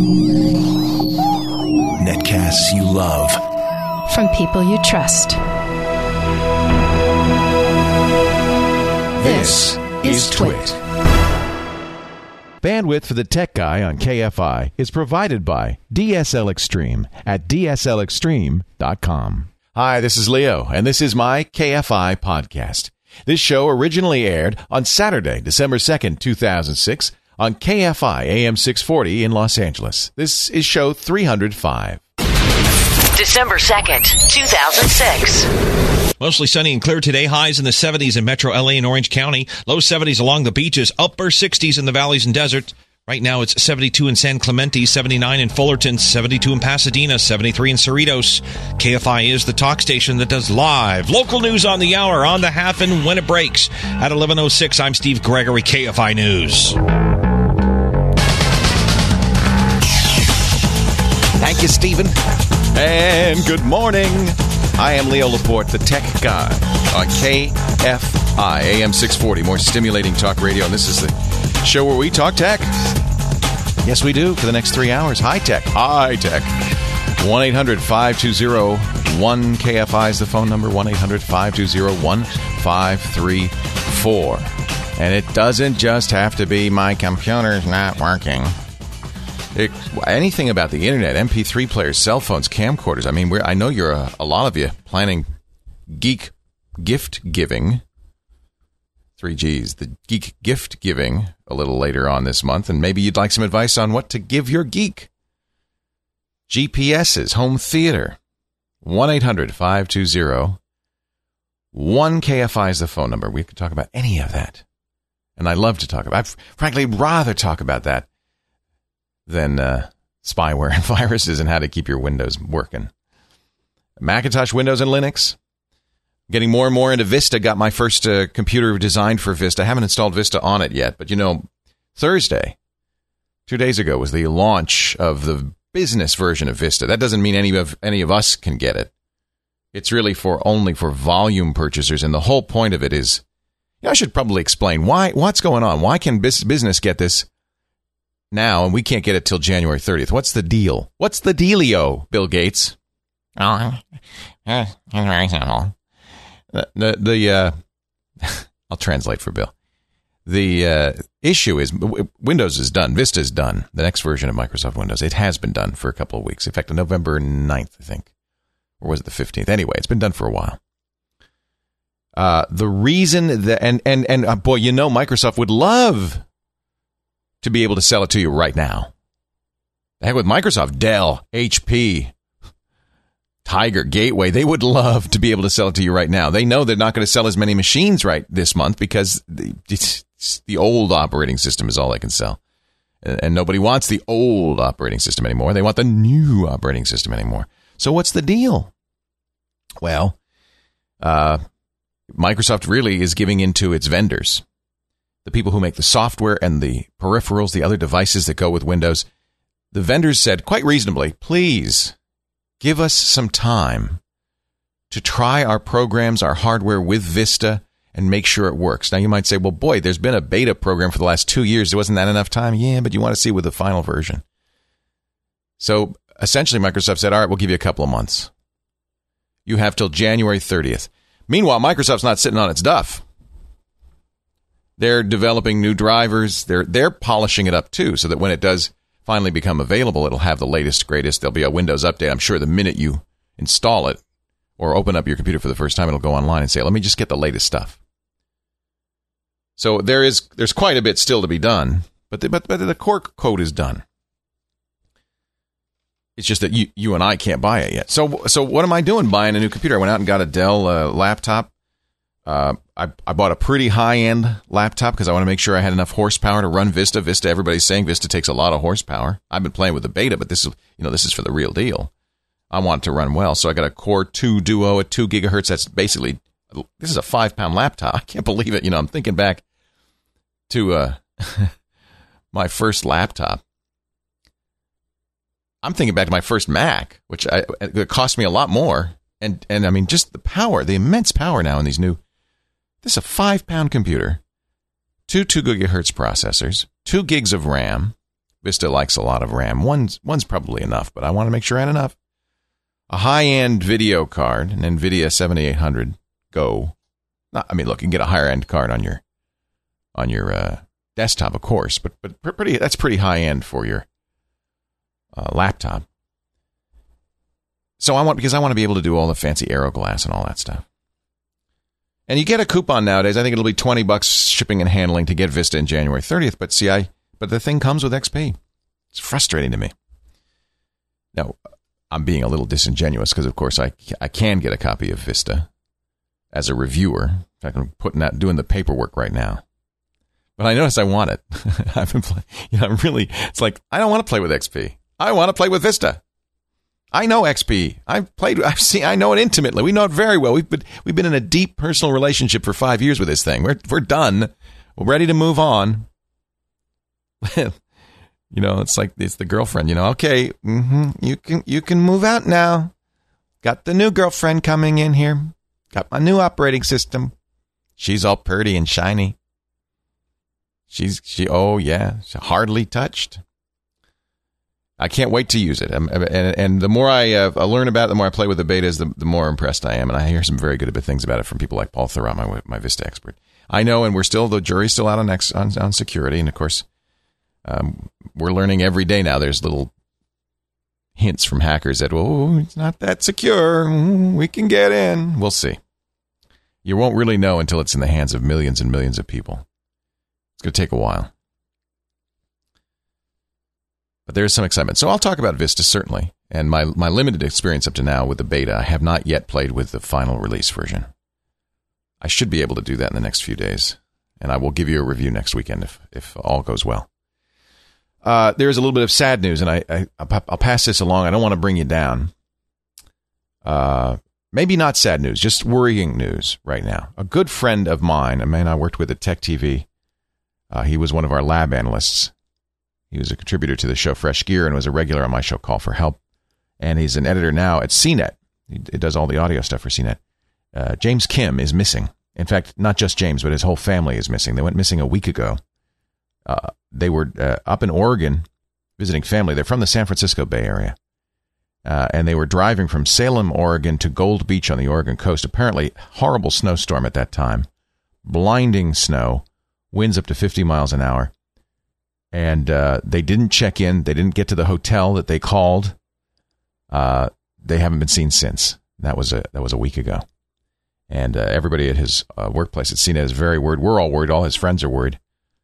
Netcasts you love. From people you trust. This is Twit. Bandwidth for the Tech Guy on KFI is provided by DSL Extreme at dslextreme.com. Hi, this is Leo, and this is my KFI podcast. This show originally aired on Saturday, December 2nd, 2006, on KFI AM 640 in Los Angeles. This is show 305. December 2nd, 2006. Mostly sunny and clear today. Highs in the 70s in Metro LA and Orange County. Low 70s along the beaches. Upper 60s in the valleys and deserts. Right now it's 72 in San Clemente, 79 in Fullerton, 72 in Pasadena, 73 in Cerritos. KFI is the talk station that does live local news on the hour, on the half, and when it breaks. At 11:06, I'm Steve Gregory, KFI News. Thank you, Stephen. And good morning. I am Leo Laporte, the Tech Guy, on KFI AM 640. More stimulating talk radio, and this is the show where we talk tech. Yes, we do, for the next 3 hours. High tech. 1-800-520-1KFI is the phone number. 1-800-520-1534. And it doesn't just have to be my computer's not working. Anything about the internet, MP3 players, cell phones, camcorders. I mean, I know you're a lot of you planning geek gift giving. 3 Gs, the geek gift giving a little later on this month, and maybe you'd like some advice on what to give your geek. GPSs, home theater. 1-800-520-1KFI is the phone number. We could talk about any of that. And I love to talk about, I'd frankly rather talk about that than spyware and viruses and how to keep your Windows working. Macintosh, Windows, and Linux. Getting more and more into Vista. Got my first computer designed for Vista. I haven't installed Vista on it yet, but Thursday, 2 days ago, was the launch of the business version of Vista. That doesn't mean any of us can get it. It's really only for volume purchasers, and the whole point of it is, I should probably explain what's going on. Why can business get this now, and we can't get it till January 30th. What's the deal? What's the dealio, Bill Gates? I'll translate for Bill. The issue is Windows is done. Vista is done. The next version of Microsoft Windows. It has been done for a couple of weeks. In fact, on November 9th, I think. Or was it the 15th? Anyway, it's been done for a while. The reason that, and boy, Microsoft would love to be able to sell it to you right now. The heck with Microsoft, Dell, HP, Tiger, Gateway, they would love to be able to sell it to you right now. They know they're not going to sell as many machines right this month because the old operating system is all they can sell. And nobody wants the old operating system anymore. They want the new operating system anymore. So what's the deal? Well, Microsoft really is giving into its vendors. The people who make the software and the peripherals, the other devices that go with Windows. The vendors said, quite reasonably, please give us some time to try our programs, our hardware with Vista, and make sure it works. Now, you might say, well, boy, there's been a beta program for the last 2 years. Wasn't that enough time? Yeah, but you want to see with the final version. So, essentially, Microsoft said, all right, we'll give you a couple of months. You have till January 30th. Meanwhile, Microsoft's not sitting on its duff. They're developing new drivers. They're polishing it up, too, so that when it does finally become available, it'll have the latest, greatest. There'll be a Windows update. I'm sure the minute you install it or open up your computer for the first time, it'll go online and say, let me just get the latest stuff. So there's quite a bit still to be done, but the core code is done. It's just that you and I can't buy it yet. So what am I doing buying a new computer? I went out and got a Dell laptop. I bought a pretty high-end laptop because I want to make sure I had enough horsepower to run Vista. Vista, everybody's saying Vista takes a lot of horsepower. I've been playing with the beta, but this is for the real deal. I want it to run well, so I got a Core 2 Duo at 2 gigahertz. That's basically, this is a 5-pound laptop. I can't believe it. I'm thinking back to my first laptop. I'm thinking back to my first Mac, which it cost me a lot more. And I mean, just the power, the immense power now in these new. This is a 5-pound computer, 2 gigahertz processors, 2 gigs of RAM, Vista likes a lot of RAM. One's probably enough, but I want to make sure I had enough. A high-end video card, an NVIDIA 7800 Go. Look, you can get a higher-end card on your desktop, of course, but that's pretty high-end for your laptop. So I want to be able to do all the fancy Aero glass and all that stuff. And you get a coupon nowadays. I think it'll be $20 shipping and handling to get Vista in January 30th. But the thing comes with XP. It's frustrating to me. Now, I'm being a little disingenuous because, of course, I can get a copy of Vista as a reviewer. In fact, I'm doing the paperwork right now. But I notice I want it. I've been playing. It's like I don't want to play with XP. I want to play with Vista. I know XP. I know it intimately. We know it very well. We've been in a deep personal relationship for 5 years with this thing. We're done. We're ready to move on. It's like it's the girlfriend. Okay, you can move out now. Got the new girlfriend coming in here. Got my new operating system. She's all pretty and shiny. She's hardly touched. I can't wait to use it. And the more I learn about it, the more I play with the betas, the more impressed I am. And I hear some very good things about it from people like Paul Thurrott, my Vista expert. I know, and the jury's still out on security. And of course, we're learning every day now. There's little hints from hackers that, it's not that secure. We can get in. We'll see. You won't really know until it's in the hands of millions and millions of people. It's going to take a while. But there is some excitement. So I'll talk about Vista, certainly. And my limited experience up to now with the beta, I have not yet played with the final release version. I should be able to do that in the next few days. And I will give you a review next weekend if all goes well. There is a little bit of sad news, and I'll pass this along. I don't want to bring you down. Maybe not sad news, just worrying news right now. A good friend of mine, a man I worked with at Tech TV, he was one of our lab analysts. He was a contributor to the show Fresh Gear and was a regular on my show Call for Help. And he's an editor now at CNET. He does all the audio stuff for CNET. James Kim is missing. In fact, not just James, but his whole family is missing. They went missing a week ago. They were up in Oregon visiting family. They're from the San Francisco Bay Area. And they were driving from Salem, Oregon to Gold Beach on the Oregon coast. Apparently, horrible snowstorm at that time. Blinding snow. Winds up to 50 miles an hour. And they didn't check in. They didn't get to the hotel that they called. They haven't been seen since. That was a week ago. And everybody at his workplace at CNET is very worried. We're all worried. All his friends are worried.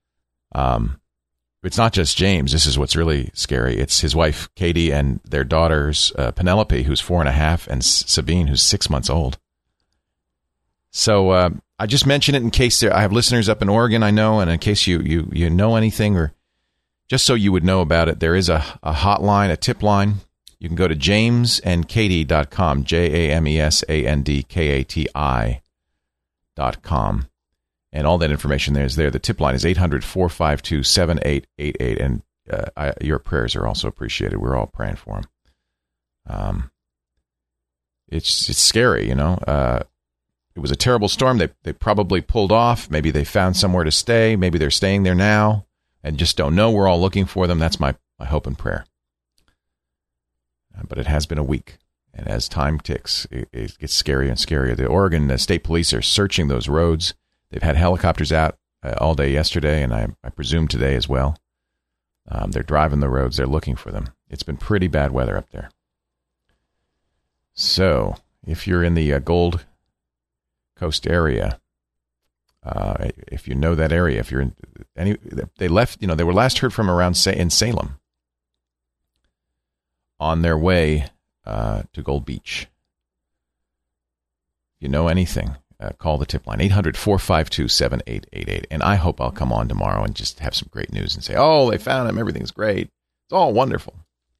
It's not just James. This is what's really scary. It's his wife, Katie, and their daughters, Penelope, who's 4.5, and Sabine, who's 6 months old. So I just mention it in case I have listeners up in Oregon, I know, and in case you know anything, or just so you would know about it, there is a hotline, a tip line. You can go to jamesandkatie.com, JAMESANDKATI.com. And all that information there is there. The tip line is 800-452-7888. And your prayers are also appreciated. We're all praying for them. It's scary, It was a terrible storm. They probably pulled off. Maybe they found somewhere to stay. Maybe they're staying there now and just don't know. We're all looking for them. That's my hope and prayer. But it has been a week. And as time ticks, it gets scarier and scarier. The Oregon State Police are searching those roads. They've had helicopters out all day yesterday, and I presume today as well. They're driving the roads. They're looking for them. It's been pretty bad weather up there. So, if you're in the Gold Coast area, if you know that area, if you're in any, they left. They were last heard from around in Salem on their way to Gold Beach. If you know anything, call the tip line, 800-452-7888. And I hope I'll come on tomorrow and just have some great news and say, oh, they found him. Everything's great. It's all wonderful.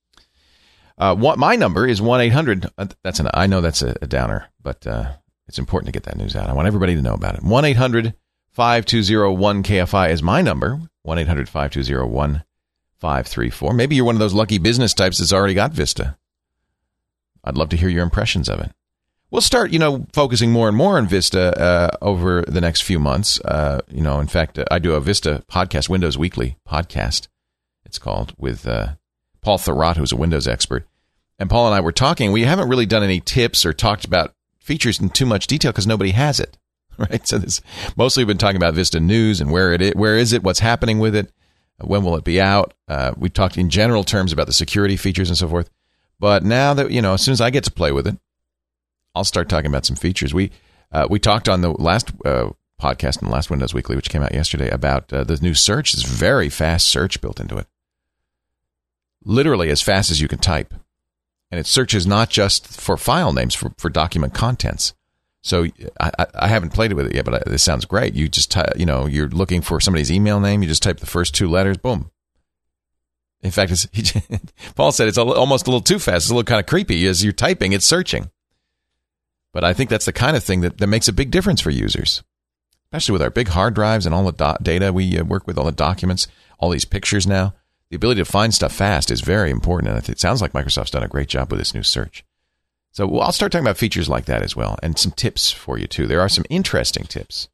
My number is 1-800. I know that's a downer, but it's important to get that news out. I want everybody to know about it. 1-800-520-1KFI is my number. 1-800-520-1534. Maybe you're one of those lucky business types that's already got Vista. I'd love to hear your impressions of it. We'll start, focusing more and more on Vista over the next few months. In fact, I do a Vista podcast, Windows Weekly podcast. it's called, with Paul Thurrott, who's a Windows expert. And Paul and I were talking. We haven't really done any tips or talked about features in too much detail because nobody has it, right? So mostly we've been talking about Vista News and where is it, what's happening with it, when will it be out. We talked in general terms about the security features and so forth. But now that, as soon as I get to play with it, I'll start talking about some features. We talked on the last podcast in the last Windows Weekly, which came out yesterday, about the new search. It's very fast search built into it. Literally as fast as you can type. And it searches not just for file names, for document contents. So I haven't played with it yet, but this sounds great. You just you're looking for somebody's email name. You just type the first 2 letters. Boom. In fact, Paul said it's almost a little too fast. It's a little kind of creepy. As you're typing, it's searching. But I think that's the kind of thing that makes a big difference for users, especially with our big hard drives and all the data we work with, all the documents, all these pictures now. The ability to find stuff fast is very important, and it sounds like Microsoft's done a great job with this new search. So I'll start talking about features like that as well, and some tips for you, too. There are some interesting tips.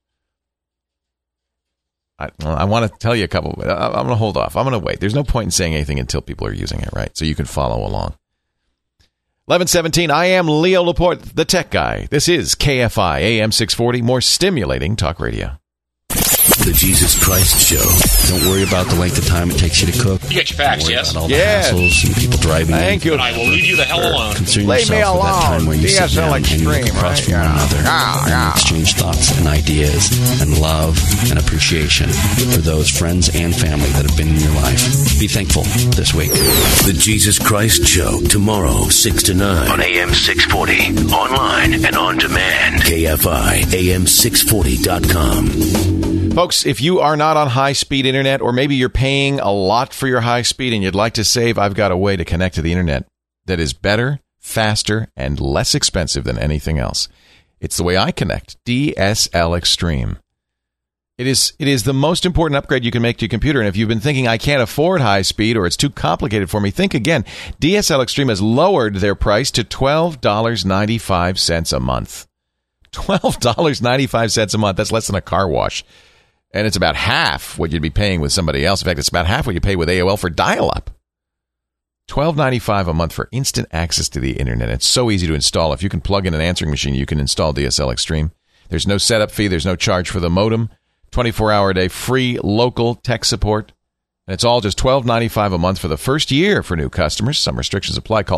I want to tell you a couple, but I'm going to hold off. I'm going to wait. There's no point in saying anything until people are using it, right? So you can follow along. 11:17, I am Leo Laporte, the tech guy. This is KFI AM 640, more stimulating talk radio. The Jesus Christ Show. Don't worry about the length of time it takes you to cook. You get your facts, yes? About all the hassles and people driving Thank you. And I will leave you the hell alone. Concern Leave me yourself with that time alone. where you sit DSL down and you look Extreme, across right? from one another and exchange thoughts and ideas and love and appreciation for those friends and family that have been in your life. Be thankful this week. The Jesus Christ Show. Tomorrow, 6 to 9. On AM 640. Online and on demand. KFI AM640.com. Folks, if you are not on high-speed internet, or maybe you're paying a lot for your high speed and you'd like to save, I've got a way to connect to the internet that is better, faster, and less expensive than anything else. It's the way I connect, DSL Extreme. It is the most important upgrade you can make to your computer, and if you've been thinking, I can't afford high speed or it's too complicated for me, think again. DSL Extreme has lowered their price to $12.95 a month. $12.95 a month. That's less than a car wash. And it's about half what you'd be paying with somebody else. In fact, it's about half what you pay with AOL for dial-up. $12.95 a month for instant access to the internet. It's so easy to install. If you can plug in an answering machine, you can install DSL Extreme. There's no setup fee. There's no charge for the modem. 24-hour-a-day free local tech support. And it's all just $12.95 a month for the first year for new customers. Some restrictions apply. Call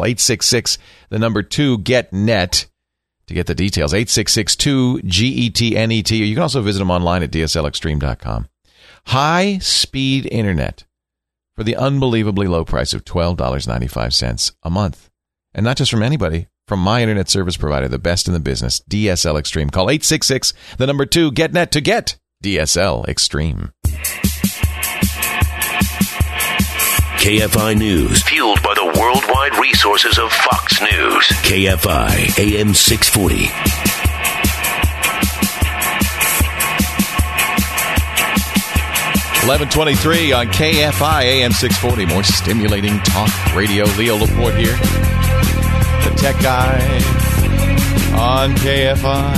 866-2-GET-NET. To get the details, 866-2-GET-NET. You can also visit them online at DSLExtreme.com. High-speed internet for the unbelievably low price of $12.95 a month. And not just from anybody, from my internet service provider, the best in the business, DSL Extreme. Call 866-2-GET-NET to get DSL Extreme. KFI News, fueled by the worldwide resources of Fox News. KFI AM 640. $11:23 on KFI AM 640. More stimulating talk radio. Leo Laporte here, the tech guy on KFI.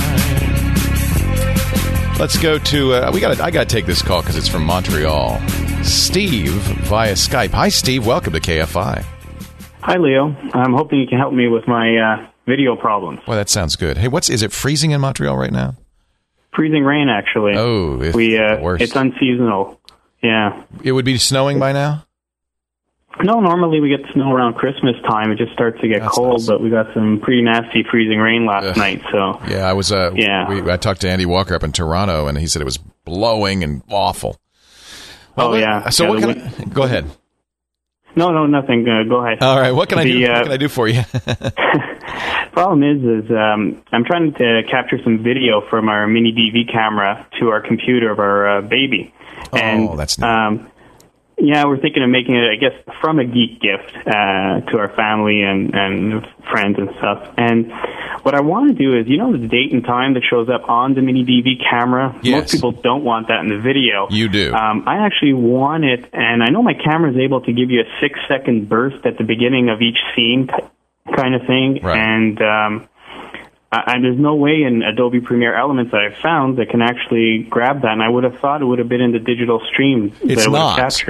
Let's go to. I got to take this call because it's from Montreal. Steve via Skype. Hi, Steve. Welcome to KFI. Hi, Leo. I'm hoping you can help me with my video problems. Well, that sounds good. Hey, is it freezing in Montreal right now? Freezing rain, actually. Oh, it's unseasonal. Yeah. It would be snowing by now? No, normally we get snow around Christmas time. It just starts to get cold, but we got some pretty nasty freezing rain last night. So yeah, I was. I talked to Andy Walker up in Toronto, and he said it was blowing and awful. Well, So what can I... Go ahead. No, nothing. Go ahead. All right. What can I do? What can I do for you? Problem is I'm trying to capture some video from our mini DV camera to our computer of our baby. And, that's nice. Yeah, we're thinking of making it, I guess, from a geek gift to our family and friends and stuff. And what I want to do is, the date and time that shows up on the mini DV camera? Yes. Most people don't want that in the video. You do. I actually want it, and I know my camera is able to give you a 6-second burst at the beginning of each scene kind of thing. Right. And there's no way in Adobe Premiere Elements that I've found that can actually grab that, and I would have thought it would have been in the digital stream that it would have captured.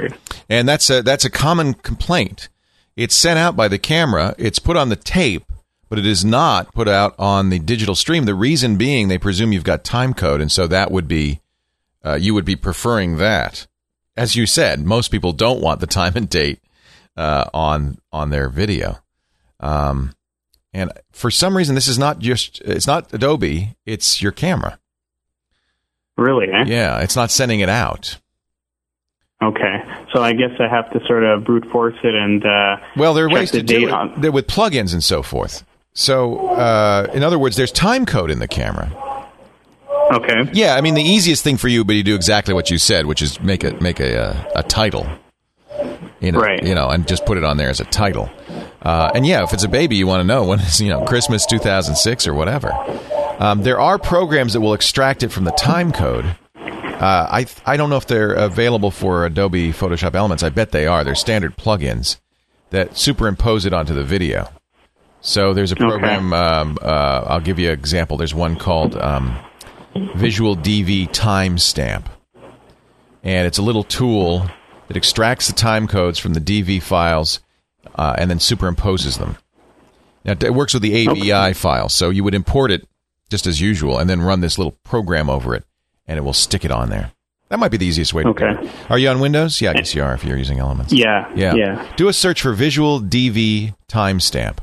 And that's a common complaint. It's sent out by the camera. It's put on the tape, but it is not put out on the digital stream. The reason being they presume you've got time code, and so that would be you would be preferring that. As you said, most people don't want the time and date on their video. And for some reason, this is it's not Adobe, it's your camera. Really, eh? Yeah, it's not sending it out. Okay. So I guess I have to sort of brute force it and well, there are ways check to the do date it. They're with plugins and so forth. So, in other words, there's time code in the camera. Okay. Yeah, I mean, the easiest thing for you would be to do exactly what you said, which is make a title. Right. And just put it on there as a title. And yeah, if it's a baby, you want to know when it's, Christmas 2006 or whatever. There are programs that will extract it from the time code. I don't know if they're available for Adobe Photoshop Elements. I bet they are. They're standard plugins that superimpose it onto the video. So there's a program, I'll give you an example. There's one called Visual DV Timestamp. And it's a little tool that extracts the time codes from the DV files and then superimposes them. Now, it works with the AVI file, so you would import it just as usual and then run this little program over it, and it will stick it on there. That might be the easiest way to do it. Are you on Windows? Yeah, I guess you are if you're using Elements. Yeah. Do a search for Visual DV Timestamp.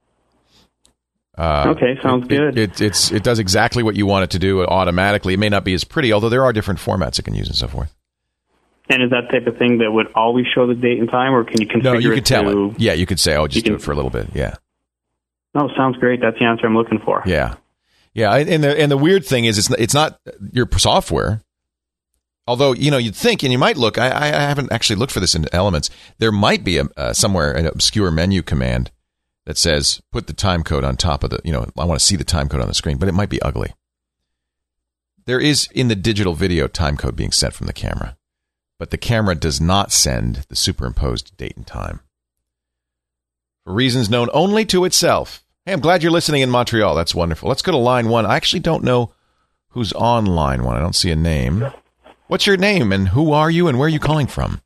Okay, sounds good. It does exactly what you want it to do automatically. It may not be as pretty, although there are different formats it can use and so forth. And is that type of thing that would always show the date and time, or can you configure it? No, you could tell it. Yeah, you could say, just do it for a little bit. Yeah. Oh, sounds great. That's the answer I'm looking for. Yeah. Yeah, and the weird thing is it's not your software. Although, you'd think, and you might look, I haven't actually looked for this in Elements. There might be somewhere an obscure menu command that says, put the time code on top of the, I want to see the time code on the screen, but it might be ugly. There is, in the digital video, time code being sent from the camera, but the camera does not send the superimposed date and time. For reasons known only to itself. Hey, I'm glad you're listening in Montreal. That's wonderful. Let's go to line one. I actually don't know who's on line one. I don't see a name. What's your name, and who are you, and where are you calling from?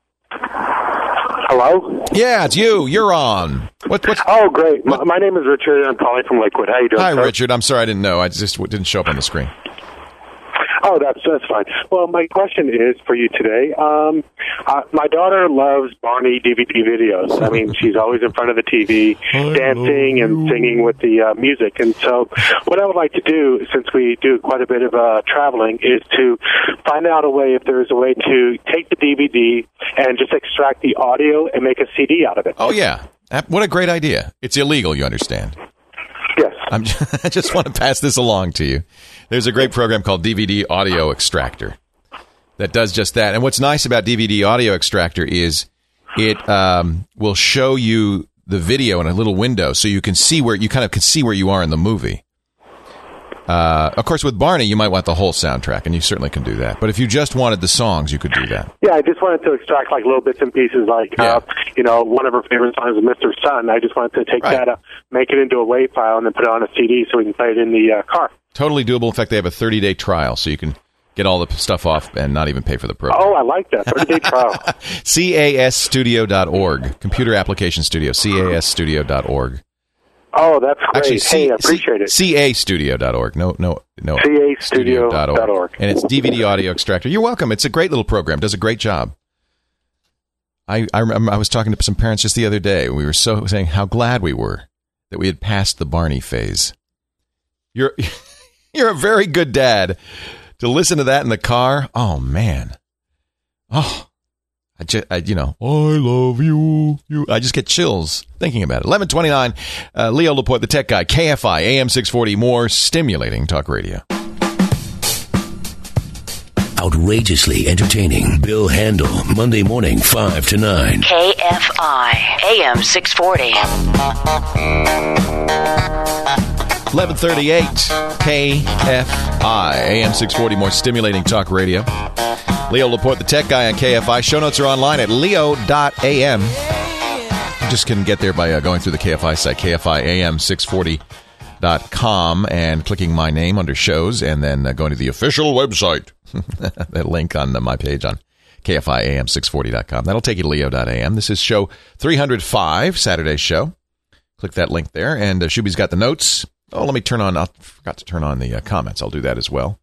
Hello? Yeah, it's you. You're on. Oh, great. My name is Richard. I'm calling from Lakewood. How you doing, Hi, sir? Richard. I'm sorry I didn't know. I just didn't show up on the screen. Oh, that's fine. Well, my question is for you today. My daughter loves Barney DVD videos. I mean, she's always in front of the TV dancing and singing with the music. And so what I would like to do, since we do quite a bit of traveling, is to find out a way, if there's a way to take the DVD and just extract the audio and make a CD out of it. Oh, yeah. What a great idea. It's illegal, you understand. Yes. I just want to pass this along to you. There's a great program called DVD Audio Extractor that does just that. And what's nice about DVD Audio Extractor is it will show you the video in a little window, so you can see where you are in the movie. Of course, with Barney, you might want the whole soundtrack, and you certainly can do that. But if you just wanted the songs, you could do that. Yeah, I just wanted to extract like little bits and pieces, like one of her favorite songs is Mr. Sun. I just wanted to take that, make it into a WAV file, and then put it on a CD so we can play it in the car. Totally doable. In fact, they have a 30-day trial, so you can get all the stuff off and not even pay for the program. Oh, I like that. 30-day trial. CASstudio.org. Computer Application Studio. CASstudio.org. Oh, that's great. Actually, I appreciate it. CAstudio.org. No. CAstudio.org. And it's DVD Audio Extractor. You're welcome. It's a great little program. Does a great job. I remember I was talking to some parents just the other day. We were saying how glad we were that we had passed the Barney phase. You're a very good dad. To listen to that in the car, oh man, I love you. I just get chills thinking about it. 11:29. Leo Laporte, the tech guy, KFI AM 640. More stimulating talk radio. Outrageously entertaining. Bill Handel, Monday morning, 5 to 9. KFI AM 640. 11:38. KFI AM 640. More stimulating talk radio. Leo Laporte, the tech guy on KFI. Show notes are online at leo.am. You just can get there by going through the KFI site, KFIAM640.com, and clicking my name under shows, and then going to the official website. That link on my page on KFIAM640.com. That'll take you to Leo.am. This is show 305, Saturday's show. Click that link there, and Shuby's got the notes. Oh, let me turn on, I forgot to turn on the comments. I'll do that as well.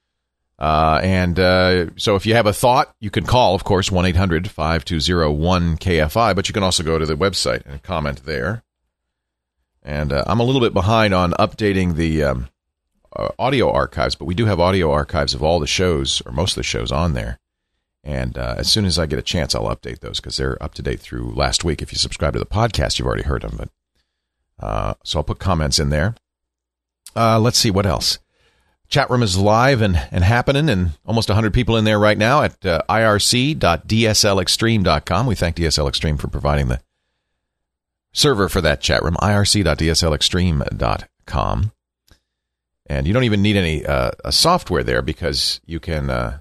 So if you have a thought, you can call, of course, 1-800-5201-KFI, but you can also go to the website and comment there. And I'm a little bit behind on updating the audio archives, but we do have audio archives of all the shows, or most of the shows on there. And as soon as I get a chance, I'll update those because they're up to date through last week. If you subscribe to the podcast, you've already heard them. But so I'll put comments in there. Let's see, what else? Chat room is live and happening, and almost 100 people in there right now at irc.dslextreme.com. We thank DSL Extreme for providing the server for that chat room, irc.dslextreme.com. And you don't even need any software there because you can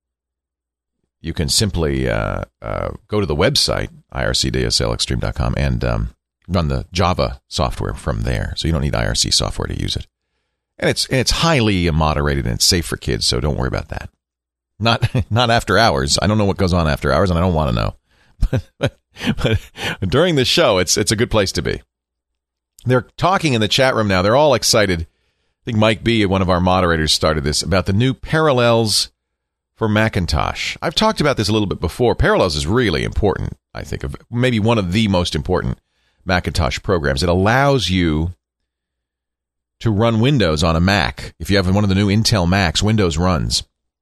simply go to the website, irc.dslextreme.com, and run the Java software from there. So you don't need IRC software to use it. And it's highly moderated and it's safe for kids, so don't worry about that. Not after hours. I don't know what goes on after hours, and I don't want to know. But during the show, it's a good place to be. They're talking in the chat room now. They're all excited. I think Mike B., one of our moderators, started this, about the new Parallels for Macintosh. I've talked about this a little bit before. Parallels is really important, I think, of maybe one of the most important Macintosh programs. It allows you to run Windows on a Mac. If you have one of the new Intel Macs, Windows runs.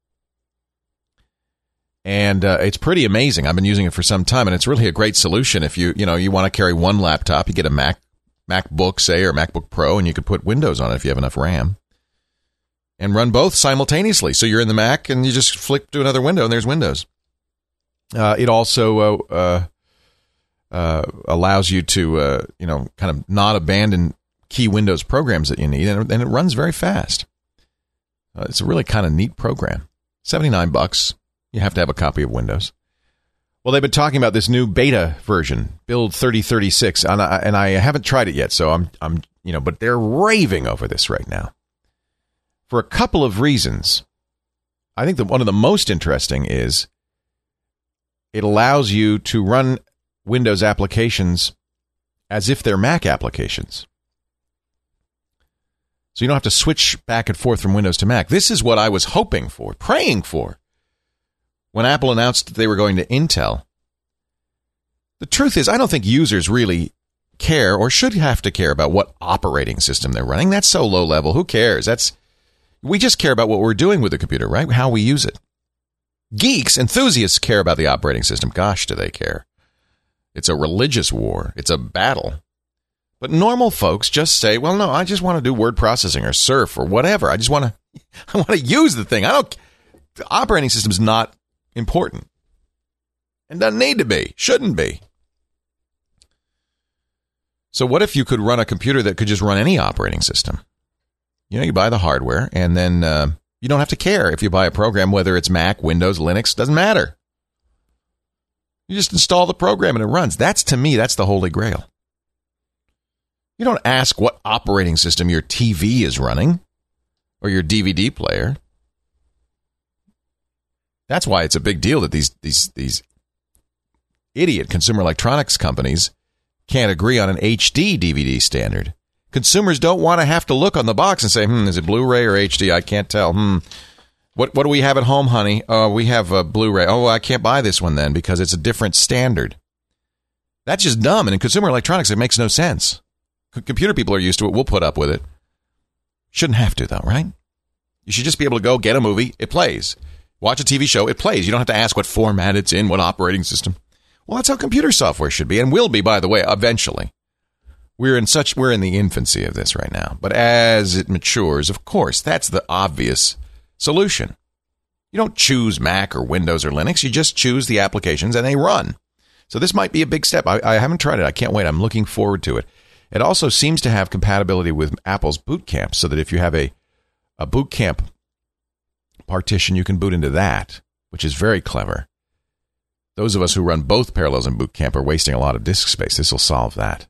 And it's pretty amazing. I've been using it for some time, and it's really a great solution. If you want to carry one laptop, you get a MacBook, say, or MacBook Pro, and you could put Windows on it if you have enough RAM. And run both simultaneously. So you're in the Mac, and you just flick to another window, and there's Windows. It also allows you to, kind of not abandon key Windows programs that you need, and it runs very fast. It's a really kind of neat program. $79. You have to have a copy of Windows. Well, they've been talking about this new beta version, Build 3036, and I haven't tried it yet, so but they're raving over this right now for a couple of reasons. I think that one of the most interesting is it allows you to run Windows applications as if they're Mac applications. So you don't have to switch back and forth from Windows to Mac. This is what I was hoping for, praying for, when Apple announced that they were going to Intel. The truth is, I don't think users really care or should have to care about what operating system they're running. That's so low level. Who cares? We just care about what we're doing with the computer, right? How we use it. Geeks, enthusiasts care about the operating system. Gosh, do they care? It's a religious war. It's a battle. But normal folks just say, well, no, I just want to do word processing or surf or whatever. I want to use the thing. The operating system's not important. And doesn't need to be. Shouldn't be. So what if you could run a computer that could just run any operating system? You buy the hardware, and then you don't have to care if you buy a program, whether it's Mac, Windows, Linux, doesn't matter. You just install the program and it runs. To me, that's the Holy Grail. You don't ask what operating system your TV is running or your DVD player. That's why it's a big deal that these idiot consumer electronics companies can't agree on an HD DVD standard. Consumers don't want to have to look on the box and say, is it Blu-ray or HD? I can't tell. What do we have at home, honey? Oh, we have a Blu-ray. Oh, I can't buy this one then because it's a different standard. That's just dumb. And in consumer electronics, it makes no sense. Computer people are used to it. We'll put up with it. Shouldn't have to, though, right? You should just be able to go get a movie. It plays. Watch a TV show. It plays. You don't have to ask what format it's in, what operating system. Well, that's how computer software should be and will be, by the way, eventually. We're in the infancy of this right now. But as it matures, of course, that's the obvious solution. You don't choose Mac or Windows or Linux. You just choose the applications and they run. So this might be a big step. I haven't tried it. I can't wait. I'm looking forward to it. It also seems to have compatibility with Apple's Boot Camp so that if you have a Boot Camp partition, you can boot into that, which is very clever. Those of us who run both Parallels and Boot Camp are wasting a lot of disk space. This will solve that.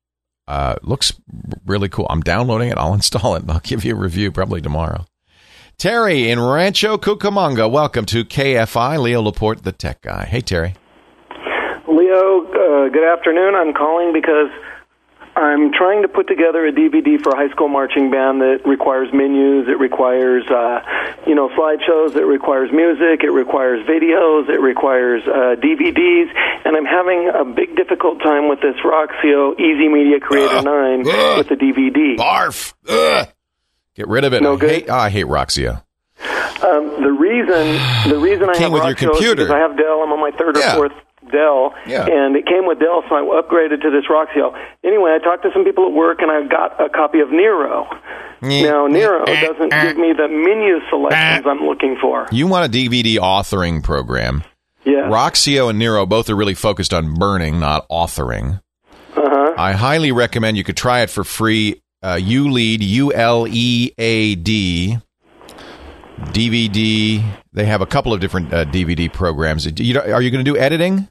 Looks really cool. I'm downloading it. I'll install it, and I'll give you a review probably tomorrow. Terry in Rancho Cucamonga. Welcome to KFI. Leo Laporte, the tech guy. Hey, Terry. Leo, good afternoon. I'm calling because I'm trying to put together a DVD for a high school marching band that requires menus, it requires, slideshows, it requires music, it requires videos, it requires DVDs, and I'm having a big difficult time with this Roxio Easy Media Creator 9 with the DVD. Barf! Ugh. Get rid of it. No good? I hate Roxio. The reason I have with your Roxio is computer. because I have Dell. I'm on my third or fourth Dell, and it came with Dell, so I upgraded to this Roxio. Anyway, I talked to some people at work, and I got a copy of Nero. Now, Nero doesn't give me the menu selections I'm looking for. You want a DVD authoring program. Yeah. Roxio and Nero both are really focused on burning, not authoring. Uh-huh. I highly recommend you could try it for free. ULEAD, ULEAD, DVD. They have a couple of different DVD programs. Are you going to do editing?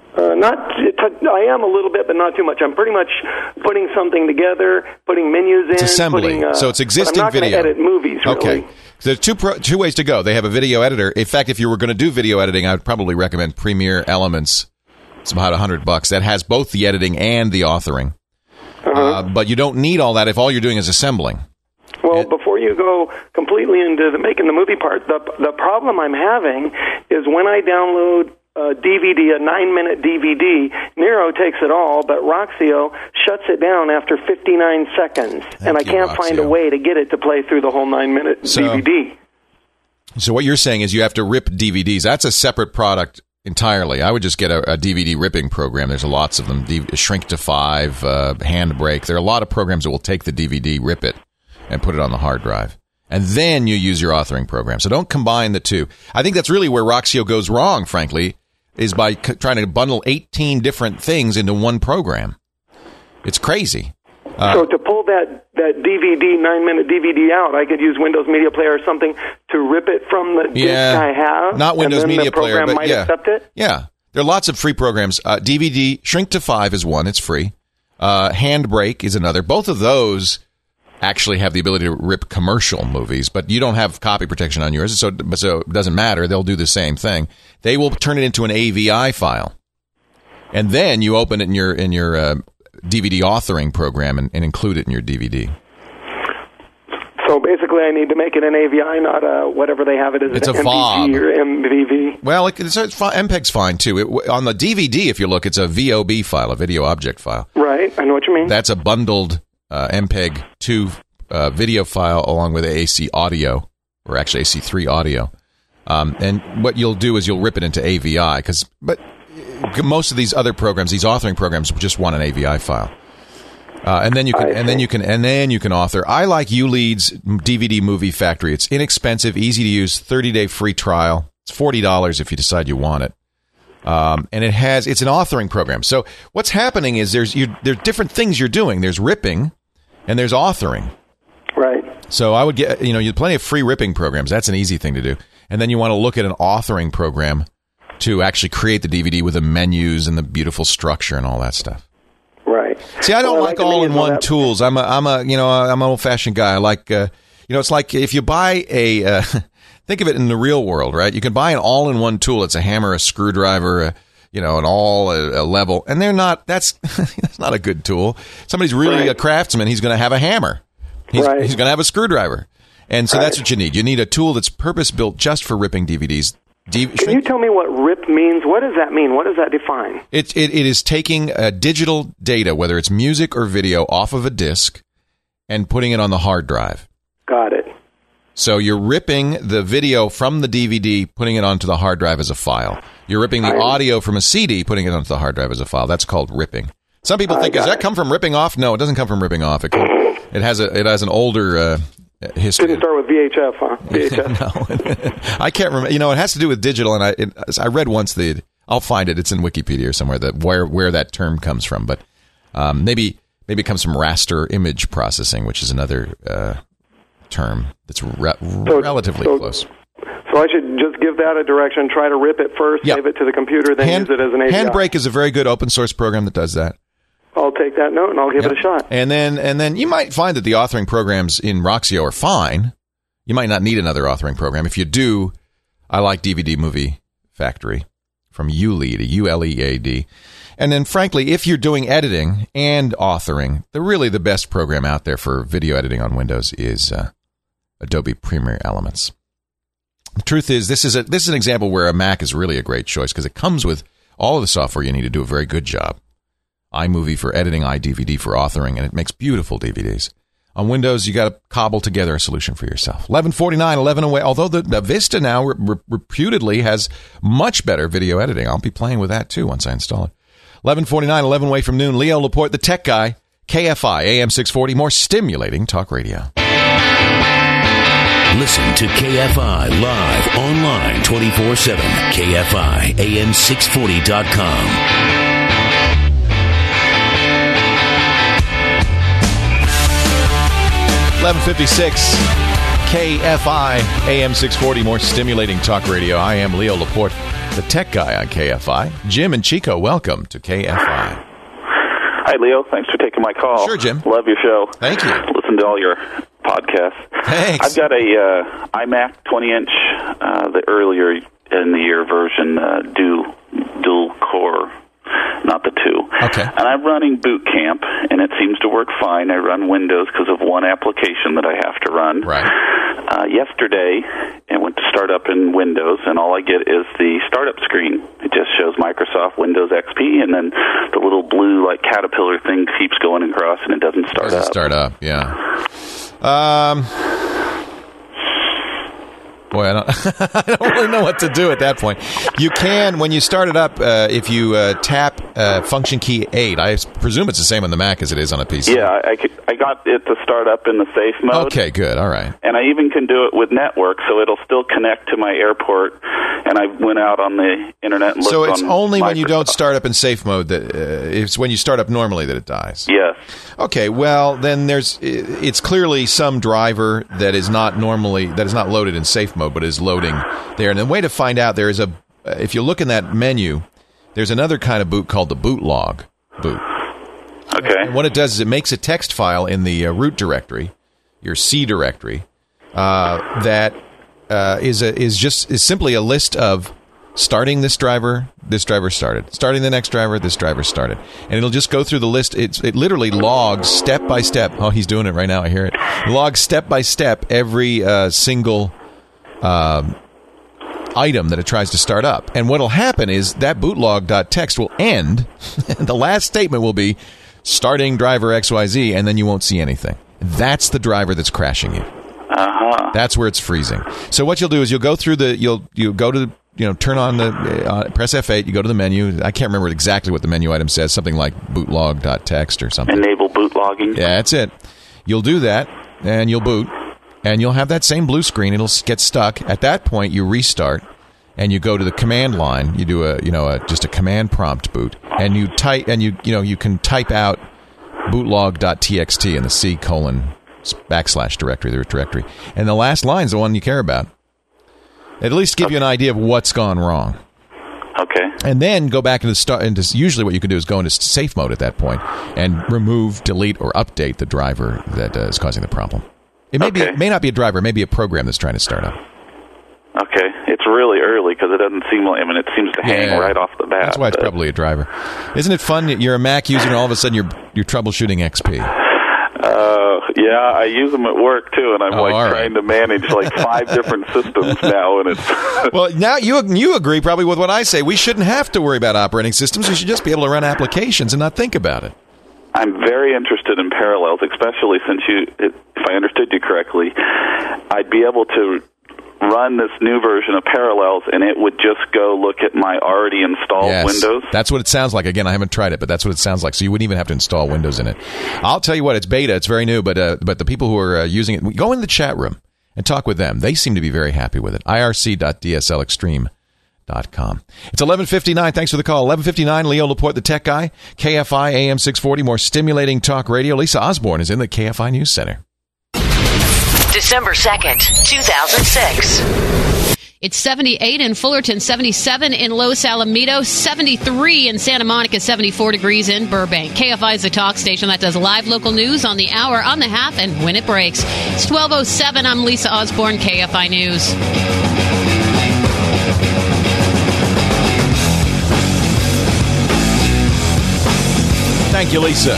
I am a little bit, but not too much. I'm pretty much putting something together, putting menus in. It's assembly. So it's existing I'm not video. Edit movies, really. Okay. So there's two ways to go. They have a video editor. In fact, if you were going to do video editing, I would probably recommend Premiere Elements. It's about $100. That has both the editing and the authoring. But you don't need all that if all you're doing is assembling. Well, before you go completely into making the movie part, the problem I'm having is when I download a DVD, a 9-minute DVD, Nero takes it all, but Roxio shuts it down after 59 seconds, and I can't find a way to get it to play through the whole 9-minute DVD. So what you're saying is you have to rip DVDs. That's a separate product entirely. I would just get a DVD ripping program. There's lots of them. Shrink to 5, Handbrake. There are a lot of programs that will take the DVD, rip it, and put it on the hard drive. And then you use your authoring program. So don't combine the two. I think that's really where Roxio goes wrong, frankly, is by trying to bundle 18 different things into one program. It's crazy. So to pull that DVD, 9-minute DVD out, I could use Windows Media Player or something to rip it from the disc I have. Not Windows and then Media the program Player, but might accept it? Yeah. There are lots of free programs. DVD, Shrink to 5 is one. It's free. Handbrake is another. Both of those actually have the ability to rip commercial movies, but you don't have copy protection on yours, so it doesn't matter. They'll do the same thing. They will turn it into an AVI file, and then you open it in your DVD authoring program and include it in your DVD. So basically, I need to make it an AVI, not whatever they have it as. It's an a VOB or MVV. Well, MPEG's fine too. On the DVD, if you look, it's a VOB file, a video object file. Right, I know what you mean. That's a bundled MPEG 2 video file along with AC audio, or actually AC3 audio. And what you'll do is you'll rip it into AVI, but most of these other programs, these authoring programs, just want an AVI file. And then you can author. I like ULEAD's DVD Movie Factory. It's inexpensive, easy to use, 30-day free trial. It's $40 if you decide you want it. And it's an authoring program. So what's happening is there's different things you're doing. There's ripping and there's authoring. Right. So I would get, you have plenty of free ripping programs. That's an easy thing to do. And then you want to look at an authoring program to actually create the DVD with the menus and the beautiful structure and all that stuff. Right. See, I don't like all-in-one tools. I'm an old-fashioned guy. I like, it's like if you buy a, think of it in the real world, right? You can buy an all-in-one tool. It's a hammer, a screwdriver, an level, and they're not. That's not a good tool. Somebody's really a craftsman. He's going to have a hammer. He's going to have a screwdriver, and so that's what you need. You need a tool that's purpose-built just for ripping DVDs. Can you tell me what RIP means? What does that mean? What does that define? It is taking digital data, whether it's music or video, off of a disc and putting it on the hard drive. Got it. So you're ripping the video from the DVD, putting it onto the hard drive as a file. You're ripping the audio from a CD, putting it onto the hard drive as a file. That's called ripping. Some people think, does that come from ripping off? No, it doesn't come from ripping off. It has an older history. Didn't start with VHF, huh? VHF. No, I can't remember. It has to do with digital, and I read once I'll find it. It's in Wikipedia somewhere where that term comes from, but maybe it comes from raster image processing, which is another term that's relatively close. So I should just give that a direction, try to rip it first, save it to the computer, then use it as an API. Handbrake is a very good open source program that does that. I'll take that note and I'll give it a shot. And then you might find that the authoring programs in Roxio are fine. You might not need another authoring program. If you do, I like DVD Movie Factory from ULEAD, ULEAD. And then, frankly, if you're doing editing and authoring, the best program out there for video editing on Windows is Adobe Premiere Elements. The truth is, this is an example where a Mac is really a great choice because it comes with all of the software you need to do a very good job. iMovie for editing, iDVD for authoring, and it makes beautiful DVDs. On Windows, you got to cobble together a solution for yourself. 1149, 11 away. Although the Vista now reputedly has much better video editing. I'll be playing with that too once I install it. 1149, 11 away from noon. Leo Laporte, the tech guy. KFI, AM 640, more stimulating talk radio. Listen to KFI live online 24/7. KFI, AM640.com. $11.56, KFI, AM 640, more stimulating talk radio. I am Leo Laporte, the tech guy on KFI. Jim and Chico, welcome to KFI. Hi, Leo. Thanks for taking my call. Sure, Jim. Love your show. Thank you. Listen to all your podcasts. Thanks. I've got a iMac 20-inch, the earlier in the year version, dual core, not the 2. Okay. And I'm running Boot Camp, and it seems to work fine. I run Windows because of one application that I have to run. Right. Yesterday, I went to start up in Windows, and all I get is the startup screen. It just shows Microsoft Windows XP, and then the little blue, caterpillar thing keeps going across, and it doesn't start up. Yeah. Boy, I don't really know what to do at that point. You can, when you start it up, if you tap function key 8, I presume it's the same on the Mac as it is on a PC. Yeah, I got it to start up in the safe mode. Okay, good, all right. And I even can do it with network, so it'll still connect to my airport. And I went out on the internet and looked on So it's only when you Microsoft. don't start up in safe mode that it's when you start up normally that it dies. Yes. Okay, well then it's clearly some driver that is not loaded in safe mode, but is loading there. And the way to find out, if you look in that menu, there's another kind of boot called the boot log boot. Okay. And what it does is it makes a text file in the root directory, your C directory, that is simply a list of starting this driver started, starting the next driver, this driver started, and it'll just go through the list. It literally logs step by step. Oh, he's doing it right now. I hear it. It logs step by step every single item that it tries to start up. And what'll happen is that bootlog.txt will end. The last statement will be starting driver XYZ, and then you won't see anything. That's the driver that's crashing you. Uh-huh. That's where it's freezing. So what you'll do is you'll go through you'll go to turn on the press F8. You go to the menu. I can't remember exactly what the menu item says. Something like bootlog.txt or something. Enable boot logging. Yeah, that's it. You'll do that, and you'll boot, and you'll have that same blue screen. It'll get stuck. At that point, you restart, and you go to the command line. You do just a command prompt boot, and you type, and you can type out bootlog.txt in the C:/ directory, the directory, and the last line is the one you care about. At least give you an idea of what's gone wrong. Okay. And then go back into usually what you can do is go into safe mode at that point and remove, delete, or update the driver that is causing the problem. It may not be a driver, it may be a program that's trying to start up. Okay. It's really early because it doesn't seem like, it seems to hang right off the bat. That's why it's probably a driver. Isn't it fun that you're a Mac user and all of a sudden you're troubleshooting XP? Yeah, I use them at work too, and I'm trying to manage 5 different systems now, and it's well, now you agree probably with what I say. We shouldn't have to worry about operating systems. We should just be able to run applications and not think about it. I'm very interested in Parallels, especially since if I understood you correctly, I'd be able to run this new version of Parallels, and it would just go look at my already installed Windows. That's what it sounds like. Again, I haven't tried it, but that's what it sounds like. So you wouldn't even have to install Windows in it. I'll tell you what, it's beta. It's very new, but the people who are using it, go in the chat room and talk with them. They seem to be very happy with it. irc.dslextreme.com. It's 11:59. Thanks for the call. 11:59. Leo Laporte, the tech guy. KFI AM 640. More stimulating talk radio. Lisa Osborne is in the KFI News Center. December 2nd, 2006. It's 78 in Fullerton, 77 in Los Alamitos, 73 in Santa Monica, 74 degrees in Burbank. KFI is a talk station that does live local news on the hour, on the half, and when it breaks. It's 12:07. I'm Lisa Osborne, KFI News. Thank you, Lisa.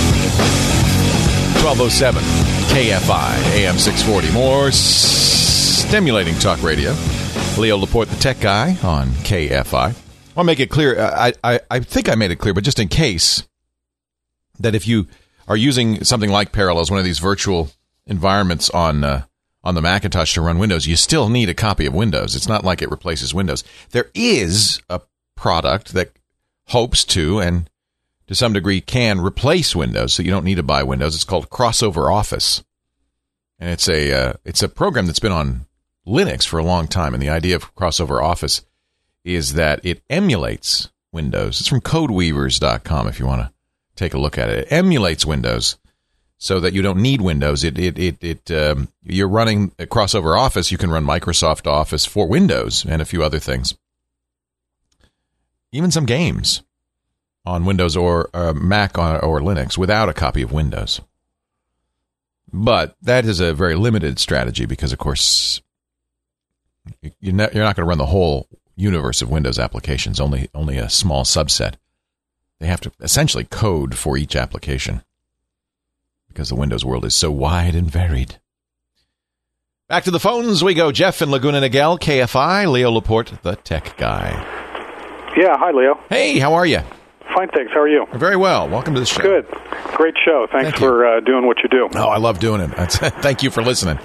12:07, KFI, AM 640. More stimulating talk radio. Leo Laporte, the tech guy on KFI. I want to make it clear. I think I made it clear, but just in case, that if you are using something like Parallels, one of these virtual environments on the Macintosh to run Windows, you still need a copy of Windows. It's not like it replaces Windows. There is a product that hopes to, and to some degree can, replace Windows, so you don't need to buy Windows. It's called Crossover Office, and it's a program that's been on Linux for a long time. And the idea of Crossover Office is that it emulates Windows. It's from CodeWeavers.com if you want to take a look at it. It emulates Windows so that you don't need Windows. You're running a Crossover Office. You can run Microsoft Office for Windows and a few other things, even some games on Windows or Mac or Linux without a copy of Windows. But that is a very limited strategy because, of course, you're not going to run the whole universe of Windows applications, only a small subset. They have to essentially code for each application because the Windows world is so wide and varied. Back to the phones we go. Jeff in Laguna Niguel, KFI. Leo Laporte, the tech guy. Yeah, hi, Leo. Hey, how are you? Fine, thanks. How are you? Very well. Welcome to the show. Good. Great show. Thanks for doing what you do. Oh, I love doing it. Thank you for listening.